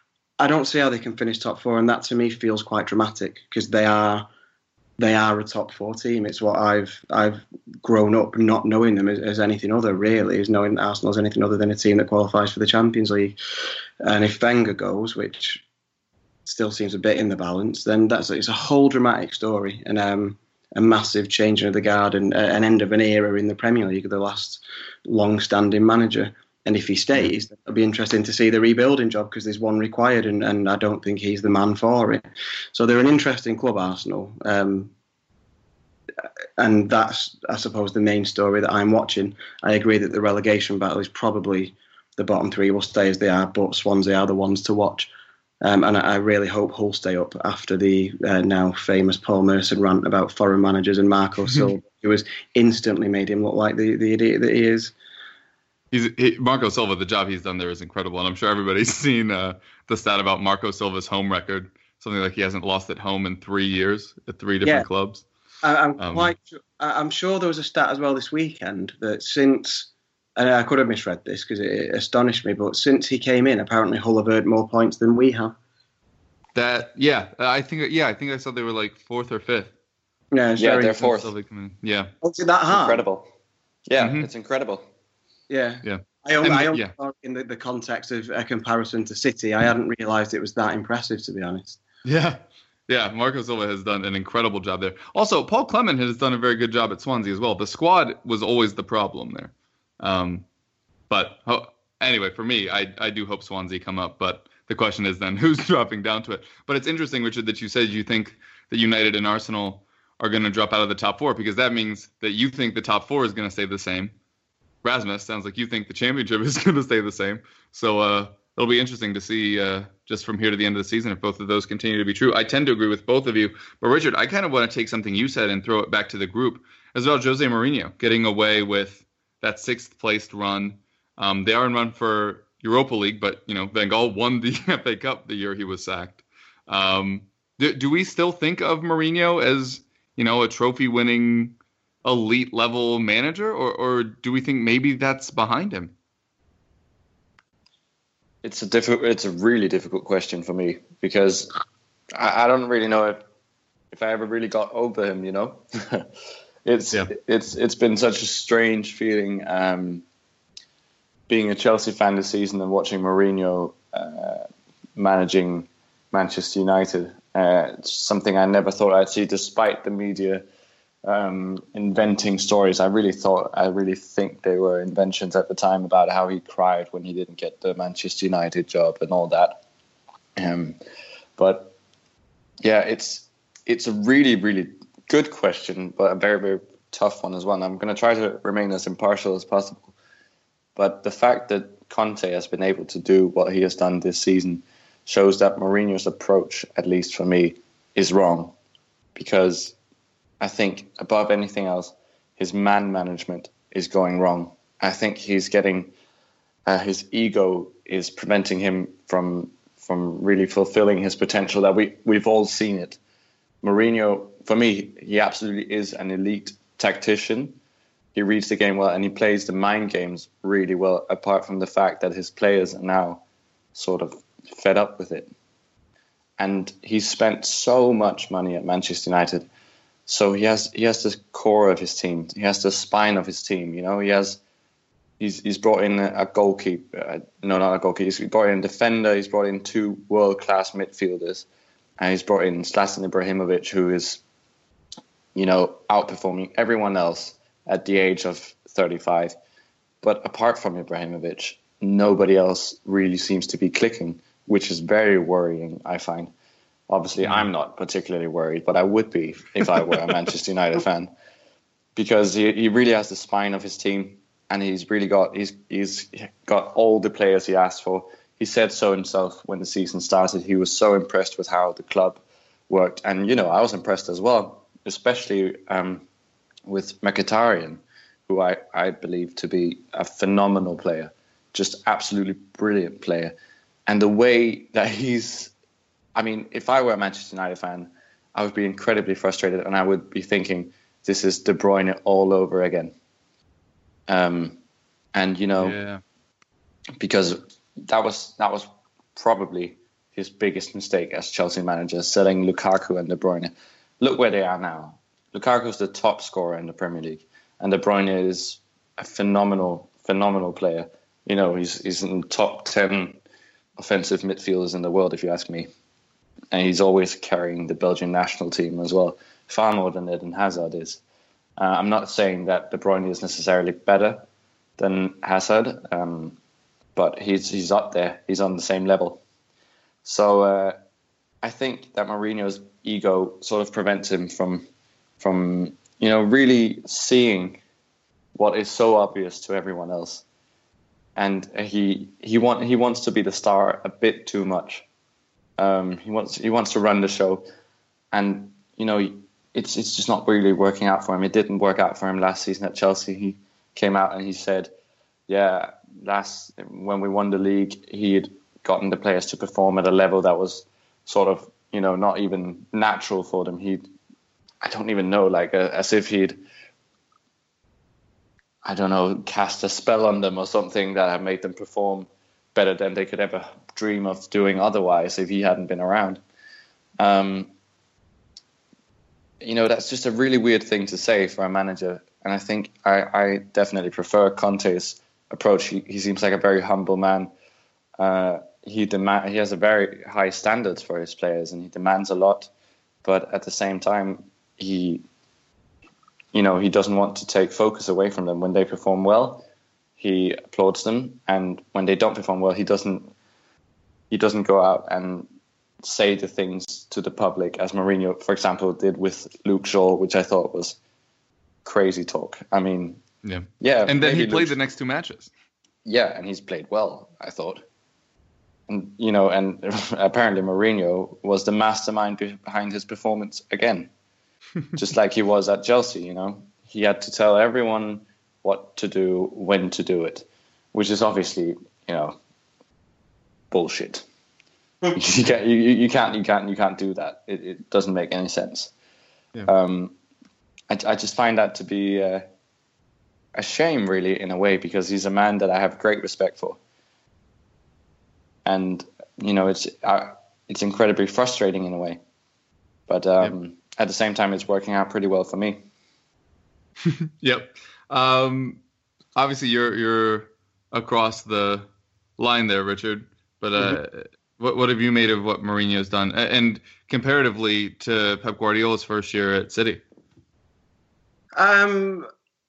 I don't see how they can finish top four, and that to me feels quite dramatic because they are they are a top four team. It's what I've I've grown up not knowing them as, as anything other, really, is knowing Arsenal as anything other than a team that qualifies for the Champions League. And if Wenger goes, which still seems a bit in the balance, then that's it's a whole dramatic story and um, a massive changing of the guard and uh, an end of an era in the Premier League, the last long-standing manager. And if he stays, it'll be interesting to see the rebuilding job because there's one required, and, and I don't think he's the man for it. So they're an interesting club, Arsenal. Um, and that's, I suppose, the main story that I'm watching. I agree that the relegation battle is probably the bottom three will stay as they are, but Swansea are the ones to watch. Um, and I, I really hope Hull stay up after the uh, now famous Paul Merson rant about foreign managers and Marco Silva, who has instantly made him look like the, the idiot that he is. He's he, Marco Silva. The job he's done there is incredible, and I'm sure everybody's seen uh, the stat about Marco Silva's home record. Something like he hasn't lost at home in three years at three different yeah. clubs. I, I'm um, quite. I'm sure there was a stat as well this weekend that since, and I could have misread this because it, it astonished me, but since he came in, apparently Hull have earned more points than we have. That yeah, I think yeah, I think I saw they were like fourth or fifth. Yeah, yeah, they're fourth. Yeah, oh, is it that hard? Incredible. Yeah, mm-hmm. It's incredible. Yeah, yeah. I only, and, I only yeah. thought in the, the context of a comparison to City, I hadn't realised it was that impressive, to be honest. Yeah, yeah. Marco Silva has done an incredible job there. Also, Paul Clement has done a very good job at Swansea as well. The squad was always the problem there. Um, but oh, anyway, for me, I I do hope Swansea come up. But the question is then who's dropping down to it? But it's interesting, Richard, that you said you think that United and Arsenal are going to drop out of the top four because that means that you think the top four is going to stay the same. Rasmus, sounds like you think the championship is going to stay the same. So uh, it'll be interesting to see uh, just from here to the end of the season if both of those continue to be true. I tend to agree with both of you. But, Richard, I kind of want to take something you said and throw it back to the group as well. Jose Mourinho getting away with that sixth-placed run. Um, they are in run for Europa League, but, you know, Van Gaal won the F A Cup the year he was sacked. Um, do, do we still think of Mourinho as, you know, a trophy-winning elite level manager, or, or do we think maybe that's behind him? It's a difficult, it's a really difficult question for me because I, I don't really know if, if I ever really got over him, you know. it's yeah. it's it's been such a strange feeling um, being a Chelsea fan this season and watching Mourinho uh, managing Manchester United. Uh, it's something I never thought I'd see, despite the media Um, inventing stories. I really thought, I really think they were inventions at the time about how he cried when he didn't get the Manchester United job and all that. Um, but yeah, it's it's a really, really good question, but a very, very tough one as well. And I'm going to try to remain as impartial as possible. But the fact that Conte has been able to do what he has done this season shows that Mourinho's approach, at least for me, is wrong. Because I think above anything else, his man management is going wrong. I think he's getting, uh, his ego is preventing him from from really fulfilling his potential. That we, we've all seen it. Mourinho, for me, he absolutely is an elite tactician. He reads the game well and he plays the mind games really well, apart from the fact that his players are now sort of fed up with it. And he's spent so much money at Manchester United. So he has he has the core of his team. He has the spine of his team. You know, he has he's he's brought in a goalkeeper. Uh, no, not a goalkeeper. He's brought in a defender. He's brought in two world class midfielders, and he's brought in Zlatan Ibrahimovic, who is, you know, outperforming everyone else at the age of thirty-five. But apart from Ibrahimovic, nobody else really seems to be clicking, which is very worrying, I find. Obviously, I'm not particularly worried, but I would be if I were a Manchester United fan, because he, he really has the spine of his team, and he's really got he's he's got all the players he asked for. He said so himself when the season started. He was so impressed with how the club worked, and you know I was impressed as well, especially um, with Mkhitaryan, who I, I believe to be a phenomenal player, just absolutely brilliant player, and the way that he's. I mean, if I were a Manchester United fan, I would be incredibly frustrated and I would be thinking, this is De Bruyne all over again. Um, and, you know, yeah. because that was that was probably his biggest mistake as Chelsea manager, selling Lukaku and De Bruyne. Look where they are now. Lukaku is the top scorer in the Premier League, and De Bruyne is a phenomenal, phenomenal player. You know, he's he's in the top ten offensive midfielders in the world, if you ask me. And he's always carrying the Belgian national team as well, far more than Eden Hazard is. Uh, I'm not saying that De Bruyne is necessarily better than Hazard, um, but he's he's up there. He's on the same level. So uh, I think that Mourinho's ego sort of prevents him from from you know really seeing what is so obvious to everyone else, and he he want he wants to be the star a bit too much. Um, he wants he wants to run the show, and you know it's it's just not really working out for him. It didn't work out for him last season at Chelsea. He came out and he said, "Yeah, last when we won the league, he had gotten the players to perform at a level that was sort of you know not even natural for them. He, I don't even know, like uh, as if he'd, I don't know, cast a spell on them or something that had made them perform better than they could ever dream of doing otherwise if he hadn't been around." Um, you know, that's just a really weird thing to say for a manager. And I think I, I definitely prefer Conte's approach. He, he seems like a very humble man. Uh, he demand he has a very high standards for his players, and he demands a lot. But at the same time, he, you know, he doesn't want to take focus away from them. When they perform well, he applauds them, and when they don't perform well, he doesn't he doesn't go out and say the things to the public as Mourinho, for example, did with Luke Shaw, which I thought was crazy talk. I mean, yeah, yeah, and then he played Luke, the next two matches. Yeah, and he's played well, I thought. And you know, and apparently Mourinho was the mastermind behind his performance again, just like he was at Chelsea. You know, he had to tell everyone what to do, when to do it, which is obviously, you know, bullshit. you, can't, you, you can't, you can't, you can't do that. It, it doesn't make any sense. Yeah. Um, I, I just find that to be uh, a shame, really, in a way, because he's a man that I have great respect for, and you know, it's uh, it's incredibly frustrating in a way, but um, yep. at the same time, it's working out pretty well for me. Yep. Um, obviously, you're you're across the line there, Richard. But uh, mm-hmm. what what have you made of what Mourinho's done, and comparatively to Pep Guardiola's first year at City? Um,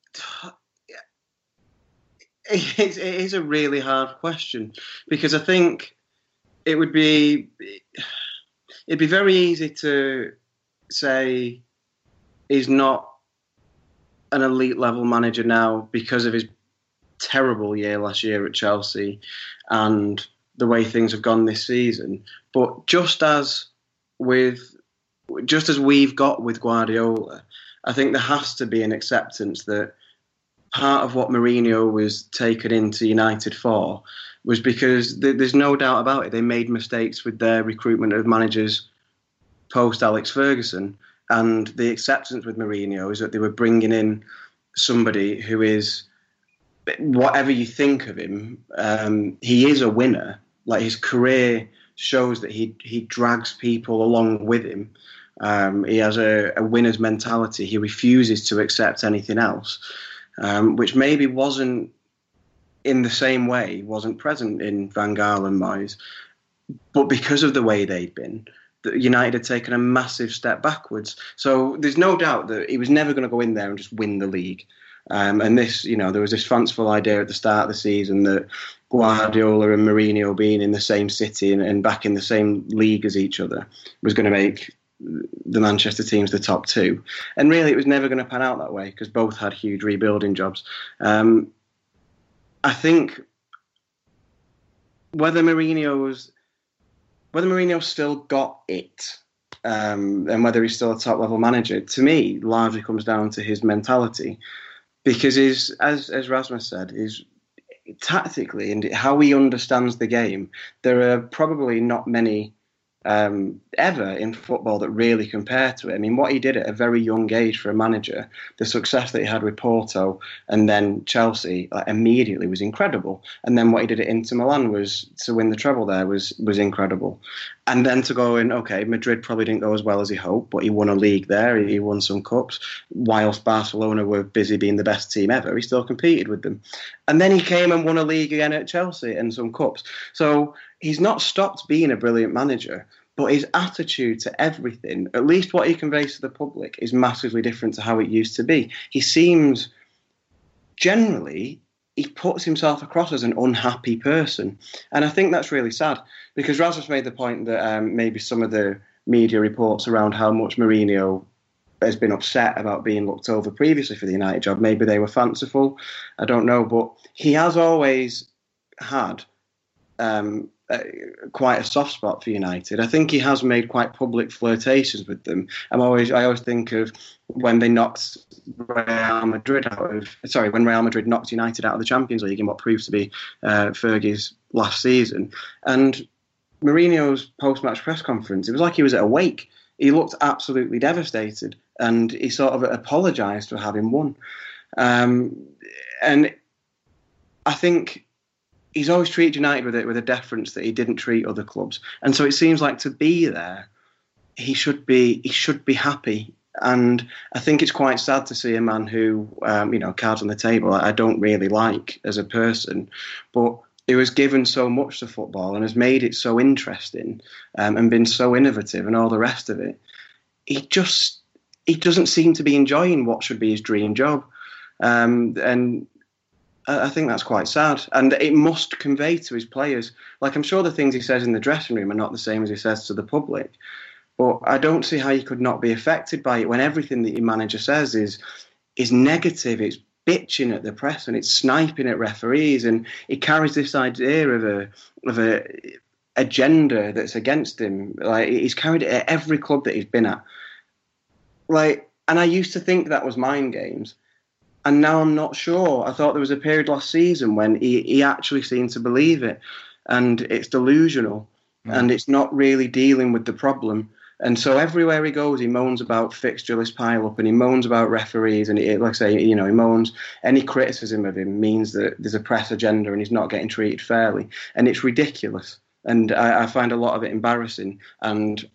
it, it is a really hard question, because I think it would be it'd be very easy to say he's not an elite level manager now because of his terrible year last year at Chelsea and the way things have gone this season. But just as with just as we've got with Guardiola, I think there has to be an acceptance that part of what Mourinho was taken into United for was because th- there's no doubt about it, they made mistakes with their recruitment of managers post Alex Ferguson. And the acceptance with Mourinho is that they were bringing in somebody who is, whatever you think of him, um, he is a winner. Like, his career shows that he he drags people along with him. Um, he has a, a winner's mentality. He refuses to accept anything else, um, which maybe wasn't in the same way, wasn't present in Van Gaal and Moyes. But because of the way they'd been, that United had taken a massive step backwards. So there's no doubt that he was never going to go in there and just win the league. Um, and this, you know, there was this fanciful idea at the start of the season that Guardiola and Mourinho being in the same city and, and back in the same league as each other was going to make the Manchester teams the top two. And really, it was never going to pan out that way because both had huge rebuilding jobs. Um, I think whether Mourinho's whether Mourinho still got it um, and whether he's still a top level manager, to me, largely comes down to his mentality. Because his, as as Rasmus said, is tactically and how he understands the game, there are probably not many um, ever in football that really compare to it. I mean, what he did at a very young age for a manager, the success that he had with Porto and then Chelsea, like, immediately was incredible. And then what he did at Inter Milan was to win the treble there was was incredible. And then to go in, okay, Madrid probably didn't go as well as he hoped, but he won a league there. He won some cups. Whilst Barcelona were busy being the best team ever, he still competed with them. And then he came and won a league again at Chelsea and some cups. So he's not stopped being a brilliant manager, but his attitude to everything, at least what he conveys to the public, is massively different to how it used to be. He seems, generally, he puts himself across as an unhappy person. And I think that's really sad, because Rasmus made the point that um, maybe some of the media reports around how much Mourinho has been upset about being looked over previously for the United job, maybe they were fanciful. I don't know. But he has always had um, uh, quite a soft spot for United. I think he has made quite public flirtations with them. I'm always, I always think of when they knocked Real Madrid out of, sorry, when Real Madrid knocked United out of the Champions League in what proved to be uh, Fergie's last season. And Mourinho's post-match press conference, it was like he was at a wake. He looked absolutely devastated, and he sort of apologised for having won. Um, and I think he's always treated United with it with a deference that he didn't treat other clubs. And so it seems like to be there, he should be he should be happy. And I think it's quite sad to see a man who, um, you know, cards on the table, I don't really like as a person, but he was given so much to football and has made it so interesting um, and been so innovative and all the rest of it. He just he doesn't seem to be enjoying what should be his dream job. Um, and I think that's quite sad. And it must convey to his players. Like, I'm sure the things he says in the dressing room are not the same as he says to the public. But I don't see how you could not be affected by it when everything that your manager says is is negative. It's bitching at the press and it's sniping at referees, and he carries this idea of a of a agenda that's against him. Like, he's carried it at every club that he's been at. Like, and I used to think that was mind games, and now I'm not sure. I thought there was a period last season when he, he actually seemed to believe it, and it's delusional, mm. and it's not really dealing with the problem. And so everywhere he goes, he moans about fixtureless pile-up, and he moans about referees, and he, like I say, you know, he moans any criticism of him means that there's a press agenda and he's not getting treated fairly, and it's ridiculous. And I, I find a lot of it embarrassing, and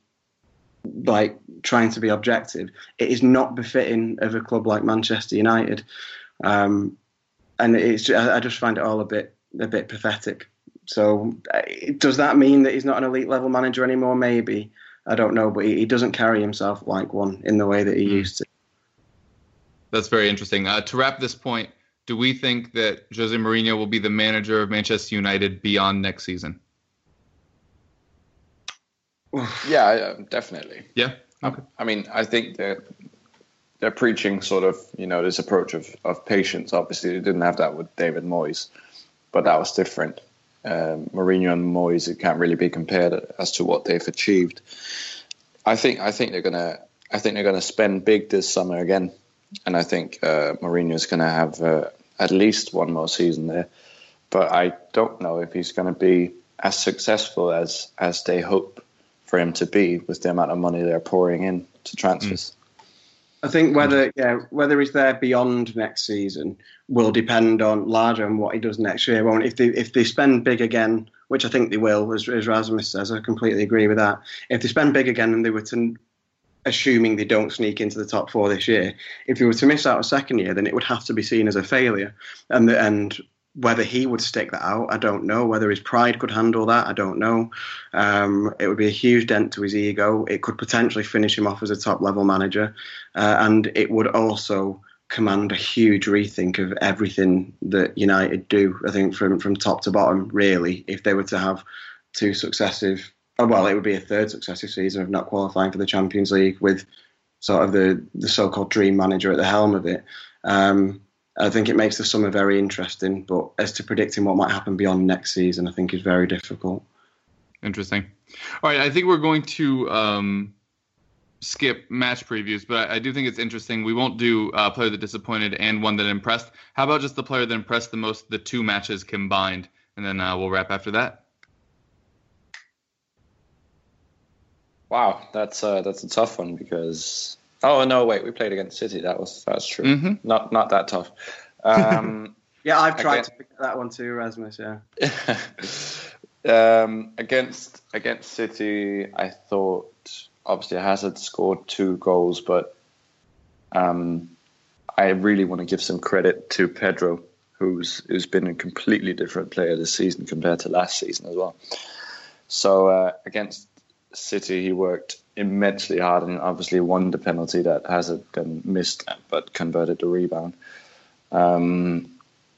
like trying to be objective, it is not befitting of a club like Manchester United, um, and it's I just find it all a bit a bit pathetic. So does that mean that he's not an elite level manager anymore? Maybe. I don't know, but he, he doesn't carry himself like one in the way that he mm. used to. That's very interesting. Uh, to wrap this point, do we think that Jose Mourinho will be the manager of Manchester United beyond next season? Yeah, uh, definitely. Yeah? Okay. I mean, I think that they're preaching sort of, you know, this approach of, of patience. Obviously, they didn't have that with David Moyes, but that was different. Um, Mourinho and Moyes, it can't really be compared as to what they've achieved. I think I think they're gonna I think they're gonna spend big this summer again, and I think uh, Mourinho's gonna have uh, at least one more season there. But I don't know if he's going to be as successful as as they hope for him to be with the amount of money they're pouring in to transfers. Mm. I think whether yeah whether he's there beyond next season will depend on larger on what he does next year. Won't if they if they spend big again, which I think they will, as, as Rasmus says, I completely agree with that. If they spend big again and they were to, assuming they don't sneak into the top four this year, if they were to miss out a second year, then it would have to be seen as a failure. And the, and whether he would stick that out, I don't know. Whether his pride could handle that, I don't know. Um, it would be a huge dent to his ego. It could potentially finish him off as a top-level manager. Uh, and it would also command a huge rethink of everything that United do, I think, from, from top to bottom, really, if they were to have two successive... Well, it would be a third successive season of not qualifying for the Champions League with sort of the, the so-called dream manager at the helm of it. Um I think it makes the summer very interesting, but as to predicting what might happen beyond next season, I think is very difficult. Interesting. All right, I think we're going to um, skip match previews, but I, I do think it's interesting. We won't do uh, player that disappointed and one that impressed. How about just the player that impressed the most, the two matches combined, and then uh, we'll wrap after that. Wow, that's uh, that's a tough one because oh no, wait, we played against City. That was that's true. Mm-hmm. Not not that tough. Um, yeah, I've tried against, to pick that one too, Erasmus. Yeah. um, against against City, I thought obviously Hazard scored two goals, but um, I really want to give some credit to Pedro, who's who's been a completely different player this season compared to last season as well. So uh, against City, he worked immensely hard and obviously won the penalty that Hazard then missed, but converted the rebound. Um,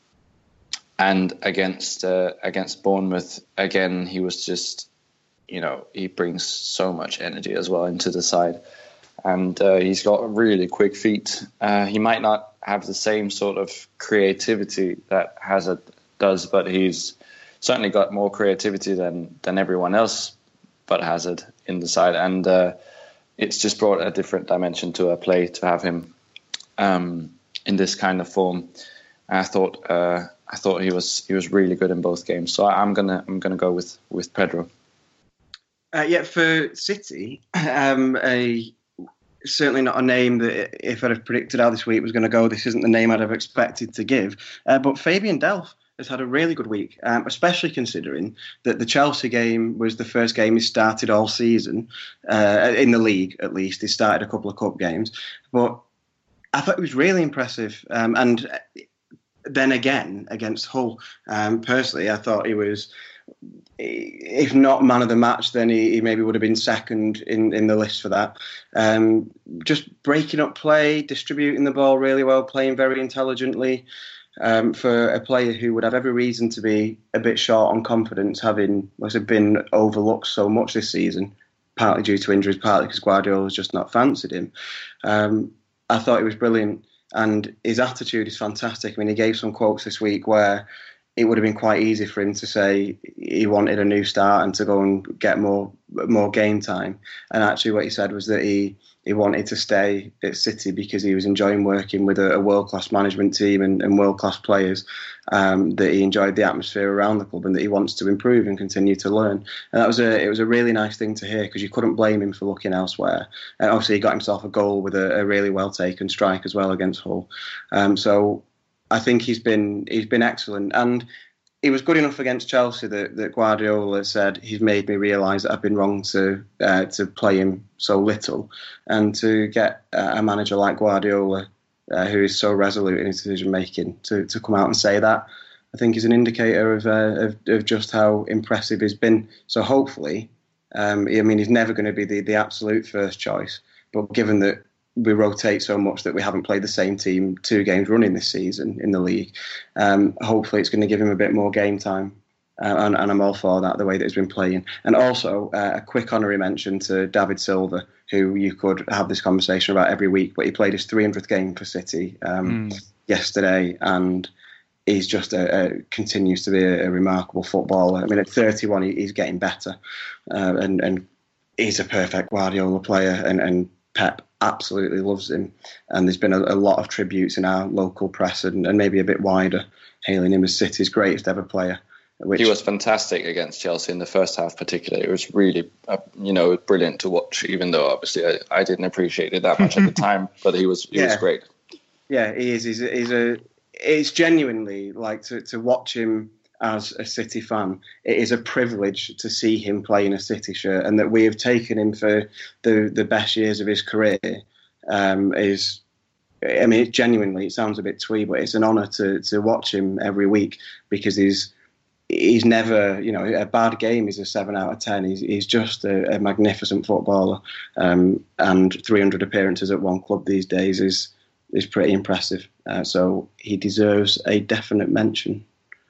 and against uh, against Bournemouth, again, he was just, you know, he brings so much energy as well into the side. And uh, he's got really quick feet. Uh, he might not have the same sort of creativity that Hazard does, but he's certainly got more creativity than, than everyone else but Hazard in the side. And uh, it's just brought a different dimension to our play to have him um, in this kind of form. And I thought uh, I thought he was he was really good in both games. So I'm gonna I'm gonna go with with Pedro. Uh, yeah, for City, um, a certainly not a name that if I'd have predicted how this week was going to go, this isn't the name I'd have expected to give. Uh, but Fabian Delph has had a really good week, um, especially considering that the Chelsea game was the first game he started all season, uh, in the league at least. He started a couple of cup games. But I thought it was really impressive. Um, and then again, against Hull, um, personally, I thought he was, if not man of the match, then he, he maybe would have been second in, in the list for that. Um, just breaking up play, distributing the ball really well, playing very intelligently. Um, for a player who would have every reason to be a bit short on confidence, having must have been overlooked so much this season, partly due to injuries, partly because Guardiola's just not fancied him. Um, I thought he was brilliant, and his attitude is fantastic. I mean, he gave some quotes this week where it would have been quite easy for him to say he wanted a new start and to go and get more more game time. And actually what he said was that he, he wanted to stay at City because he was enjoying working with a, a world-class management team and, and world-class players, um, that he enjoyed the atmosphere around the club and that he wants to improve and continue to learn. And that was a, it was a really nice thing to hear because you couldn't blame him for looking elsewhere. And obviously he got himself a goal with a, a really well-taken strike as well against Hull. Um, so I think he's been he's been excellent, and he was good enough against Chelsea that, that Guardiola said he's made me realise that I've been wrong to uh, to play him so little, and to get uh, a manager like Guardiola, uh, who is so resolute in his decision making, to to come out and say that, I think is an indicator of uh, of, of just how impressive he's been. So hopefully, um, I mean, he's never going to be the, the absolute first choice, but given that we rotate so much that we haven't played the same team two games running this season in the league, um, hopefully it's going to give him a bit more game time. Uh, and, and I'm all for that, the way that he's been playing. And also uh, a quick honorary mention to David Silva, who you could have this conversation about every week, but he played his three hundredth game for City um, mm. yesterday, and he's just a, a, continues to be a, a remarkable footballer. I mean, at thirty-one, he, he's getting better, uh, and, and he's a perfect Guardiola player, and, and Pep absolutely loves him, and there's been a, a lot of tributes in our local press and, and maybe a bit wider, hailing him as City's greatest ever player. Which, he was fantastic against Chelsea in the first half, particularly. It was really, uh, you know, brilliant to watch. Even though obviously I, I didn't appreciate it that much at the time, but he was he yeah. was great. Yeah, he is. He's, he's a. It's genuinely like to to watch him as a City fan. It is a privilege to see him play in a City shirt, and that we have taken him for the the best years of his career. Um, is, I mean, it genuinely, it sounds a bit twee, but it's an honour to to watch him every week, because he's he's never, you know, a bad game is a seven out of ten. He's he's just a, a magnificent footballer, um, and three hundred appearances at one club these days is is pretty impressive. Uh, so he deserves a definite mention.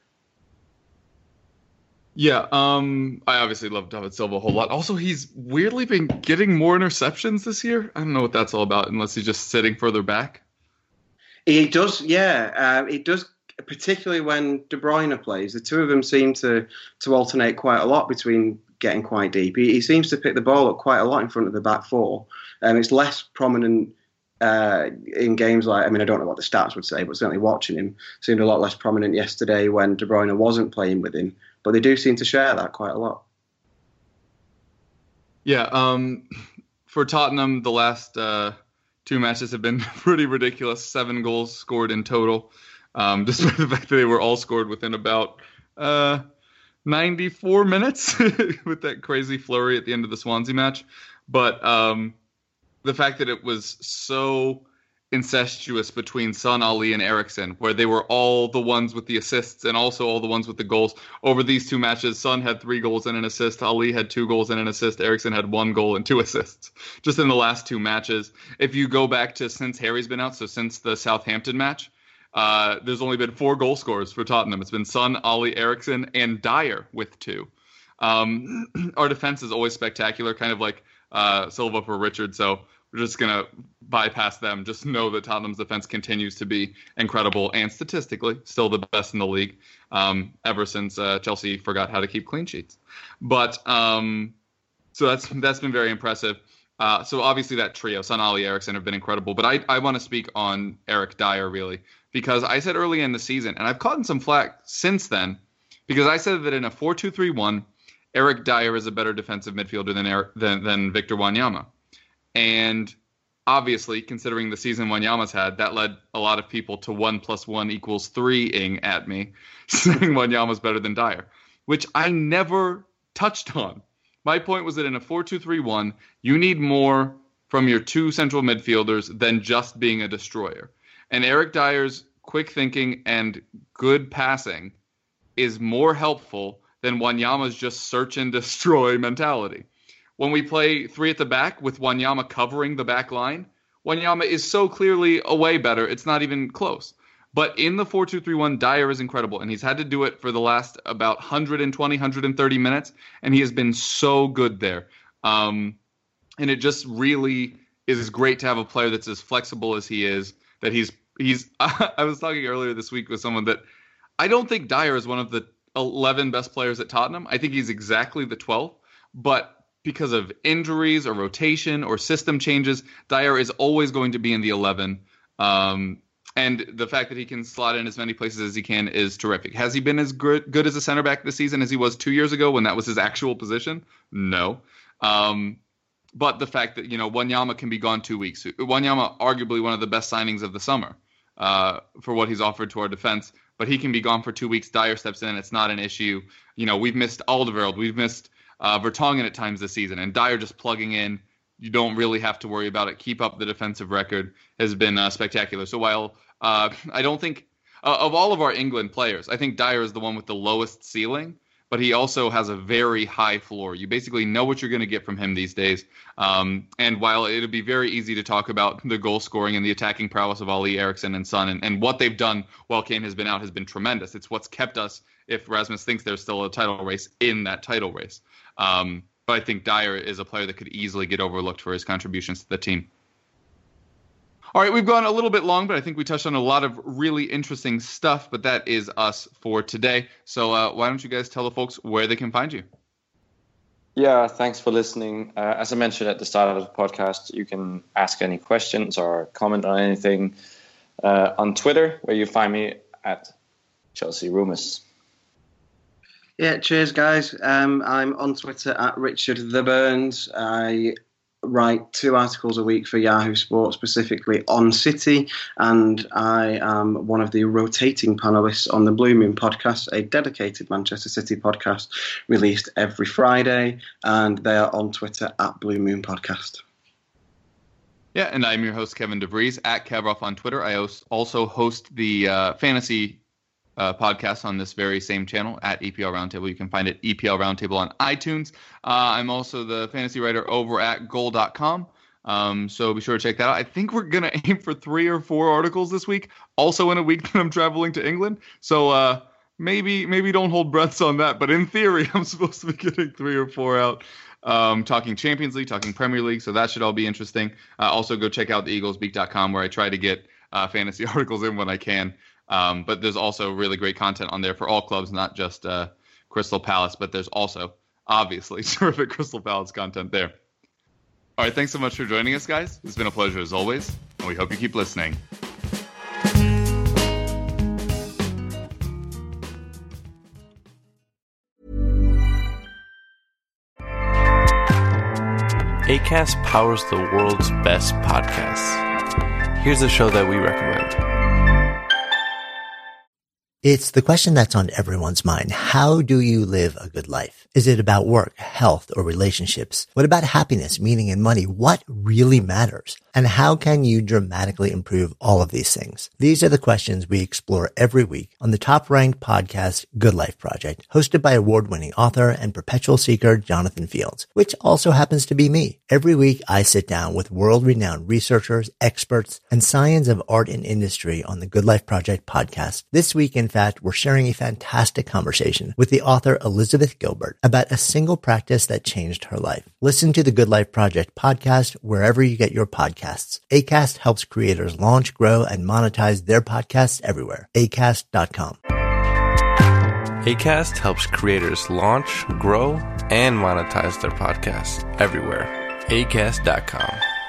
Yeah, um, I obviously love David Silva a whole lot. Also, he's weirdly been getting more interceptions this year. I don't know what that's all about, unless he's just sitting further back. He does, yeah. Uh, he does, particularly when De Bruyne plays. The two of them seem to, to alternate quite a lot between getting quite deep. He, he seems to pick the ball up quite a lot in front of the back four. Um, it's less prominent uh, in games like, I mean, I don't know what the stats would say, but certainly watching him seemed a lot less prominent yesterday when De Bruyne wasn't playing with him. But they do seem to share that quite a lot. Yeah, um, for Tottenham, the last uh, two matches have been pretty ridiculous. Seven goals scored in total, um, despite the fact that they were all scored within about uh, ninety-four minutes with that crazy flurry at the end of the Swansea match. But um, the fact that it was so incestuous between Son, Ali, and Eriksen, where they were all the ones with the assists and also all the ones with the goals. Over these two matches, Son had three goals and an assist, Ali had two goals and an assist, Eriksen had one goal and two assists, just in the last two matches. If you go back to since Harry's been out, so since the Southampton match, uh, there's only been four goal scorers for Tottenham. It's been Son, Ali, Eriksen, and Dyer with two. Um, our defense is always spectacular, kind of like uh, Silva for Richard, so we're just going to bypass them. Just know that Tottenham's defense continues to be incredible and statistically still the best in the league um, ever since uh, Chelsea forgot how to keep clean sheets. But um, so that's that's been very impressive. Uh, so obviously that trio, Son, Ali, Eriksen, have been incredible. But I, I want to speak on Eric Dyer, really, because I said early in the season, and I've caught in some flack since then, because I said that in a four two three one, Eric Dyer is a better defensive midfielder than Eric, than, than Victor Wanyama. And obviously, considering the season Wanyama's had, that led a lot of people to one plus one equals three-ing at me, saying Wanyama's better than Dyer, which I never touched on. My point was that in a four two three one, you need more from your two central midfielders than just being a destroyer. And Eric Dyer's quick thinking and good passing is more helpful than Wanyama's just search and destroy mentality. When we play three at the back with Wanyama covering the back line, Wanyama is so clearly a way better, it's not even close. But in the four two three one, Dyer is incredible, and he's had to do it for the last about one hundred twenty, one hundred thirty minutes, and he has been so good there. Um, and it just really is great to have a player that's as flexible as he is, that he's, he's, I was talking earlier this week with someone that I don't think Dyer is one of the eleven best players at Tottenham. I think he's exactly the twelfth, but because of injuries or rotation or system changes, Dyer is always going to be in the eleven. Um, and the fact that he can slot in as many places as he can is terrific. Has he been as good, good as a center back this season as he was two years ago when that was his actual position? No. Um, but the fact that, you know, Wanyama can be gone two weeks. Wanyama, arguably one of the best signings of the summer uh, for what he's offered to our defense. But he can be gone for two weeks. Dyer steps in. It's not an issue. You know, we've missed Alderweireld. We've missed Uh, Vertonghen at times this season, and Dyer just plugging in. You don't really have to worry about it. Keep up the defensive record has been uh, spectacular. So while uh, I don't think, uh, of all of our England players, I think Dyer is the one with the lowest ceiling, but he also has a very high floor. You basically know what you're going to get from him these days. Um, and while it would be very easy to talk about the goal scoring and the attacking prowess of Ali, Eriksen, and Son, and, and what they've done while Kane has been out has been tremendous. It's what's kept us, if Rasmus thinks there's still a title race, in that title race. Um, but I think Dyer is a player that could easily get overlooked for his contributions to the team. All right, we've gone a little bit long, but I think we touched on a lot of really interesting stuff, but that is us for today. So uh, why don't you guys tell the folks where they can find you? Yeah, thanks for listening. Uh, as I mentioned at the start of the podcast, you can ask any questions or comment on anything uh, on Twitter, where you find me at Chelsea Rumus. Yeah, cheers, guys. Um, I'm on Twitter at Richard the Burns. I write two articles a week for Yahoo Sports, specifically on City, and I am one of the rotating panelists on the Blue Moon podcast, a dedicated Manchester City podcast released every Friday, and they are on Twitter at Blue Moon Podcast. Yeah, and I'm your host, Kevin DeVries, at Kevroff on Twitter. I also host the uh, fantasy Uh, podcast on this very same channel at E P L Roundtable. You can find it E P L Roundtable on iTunes. Uh, I'm also the fantasy writer over at goal dot com. Um, so be sure to check that out. I think we're going to aim for three or four articles this week, also in a week that I'm traveling to England. So uh, maybe maybe don't hold breaths on that. But in theory, I'm supposed to be getting three or four out. Um, talking Champions League, talking Premier League. So that should all be interesting. Uh, also go check out the eagles beak dot com, where I try to get uh, fantasy articles in when I can. Um, but there's also really great content on there for all clubs, not just uh, Crystal Palace, but there's also, obviously, terrific Crystal Palace content there. All right, thanks so much for joining us, guys. It's been a pleasure as always, and we hope you keep listening. Acast powers the world's best podcasts. Here's a show that we recommend. It's the question that's on everyone's mind. How do you live a good life? Is it about work, health, or relationships? What about happiness, meaning, and money? What really matters? And how can you dramatically improve all of these things? These are the questions we explore every week on the top-ranked podcast, Good Life Project, hosted by award-winning author and perpetual seeker Jonathan Fields, which also happens to be me. Every week, I sit down with world-renowned researchers, experts, and science of art and industry on the Good Life Project podcast. This week, in fact, we're sharing a fantastic conversation with the author Elizabeth Gilbert about a single practice that changed her life. Listen to the Good Life Project podcast wherever you get your podcasts. Acast helps creators launch, grow, and monetize their podcasts everywhere. Acast dot com. Acast helps creators launch, grow, and monetize their podcasts everywhere. Acast dot com.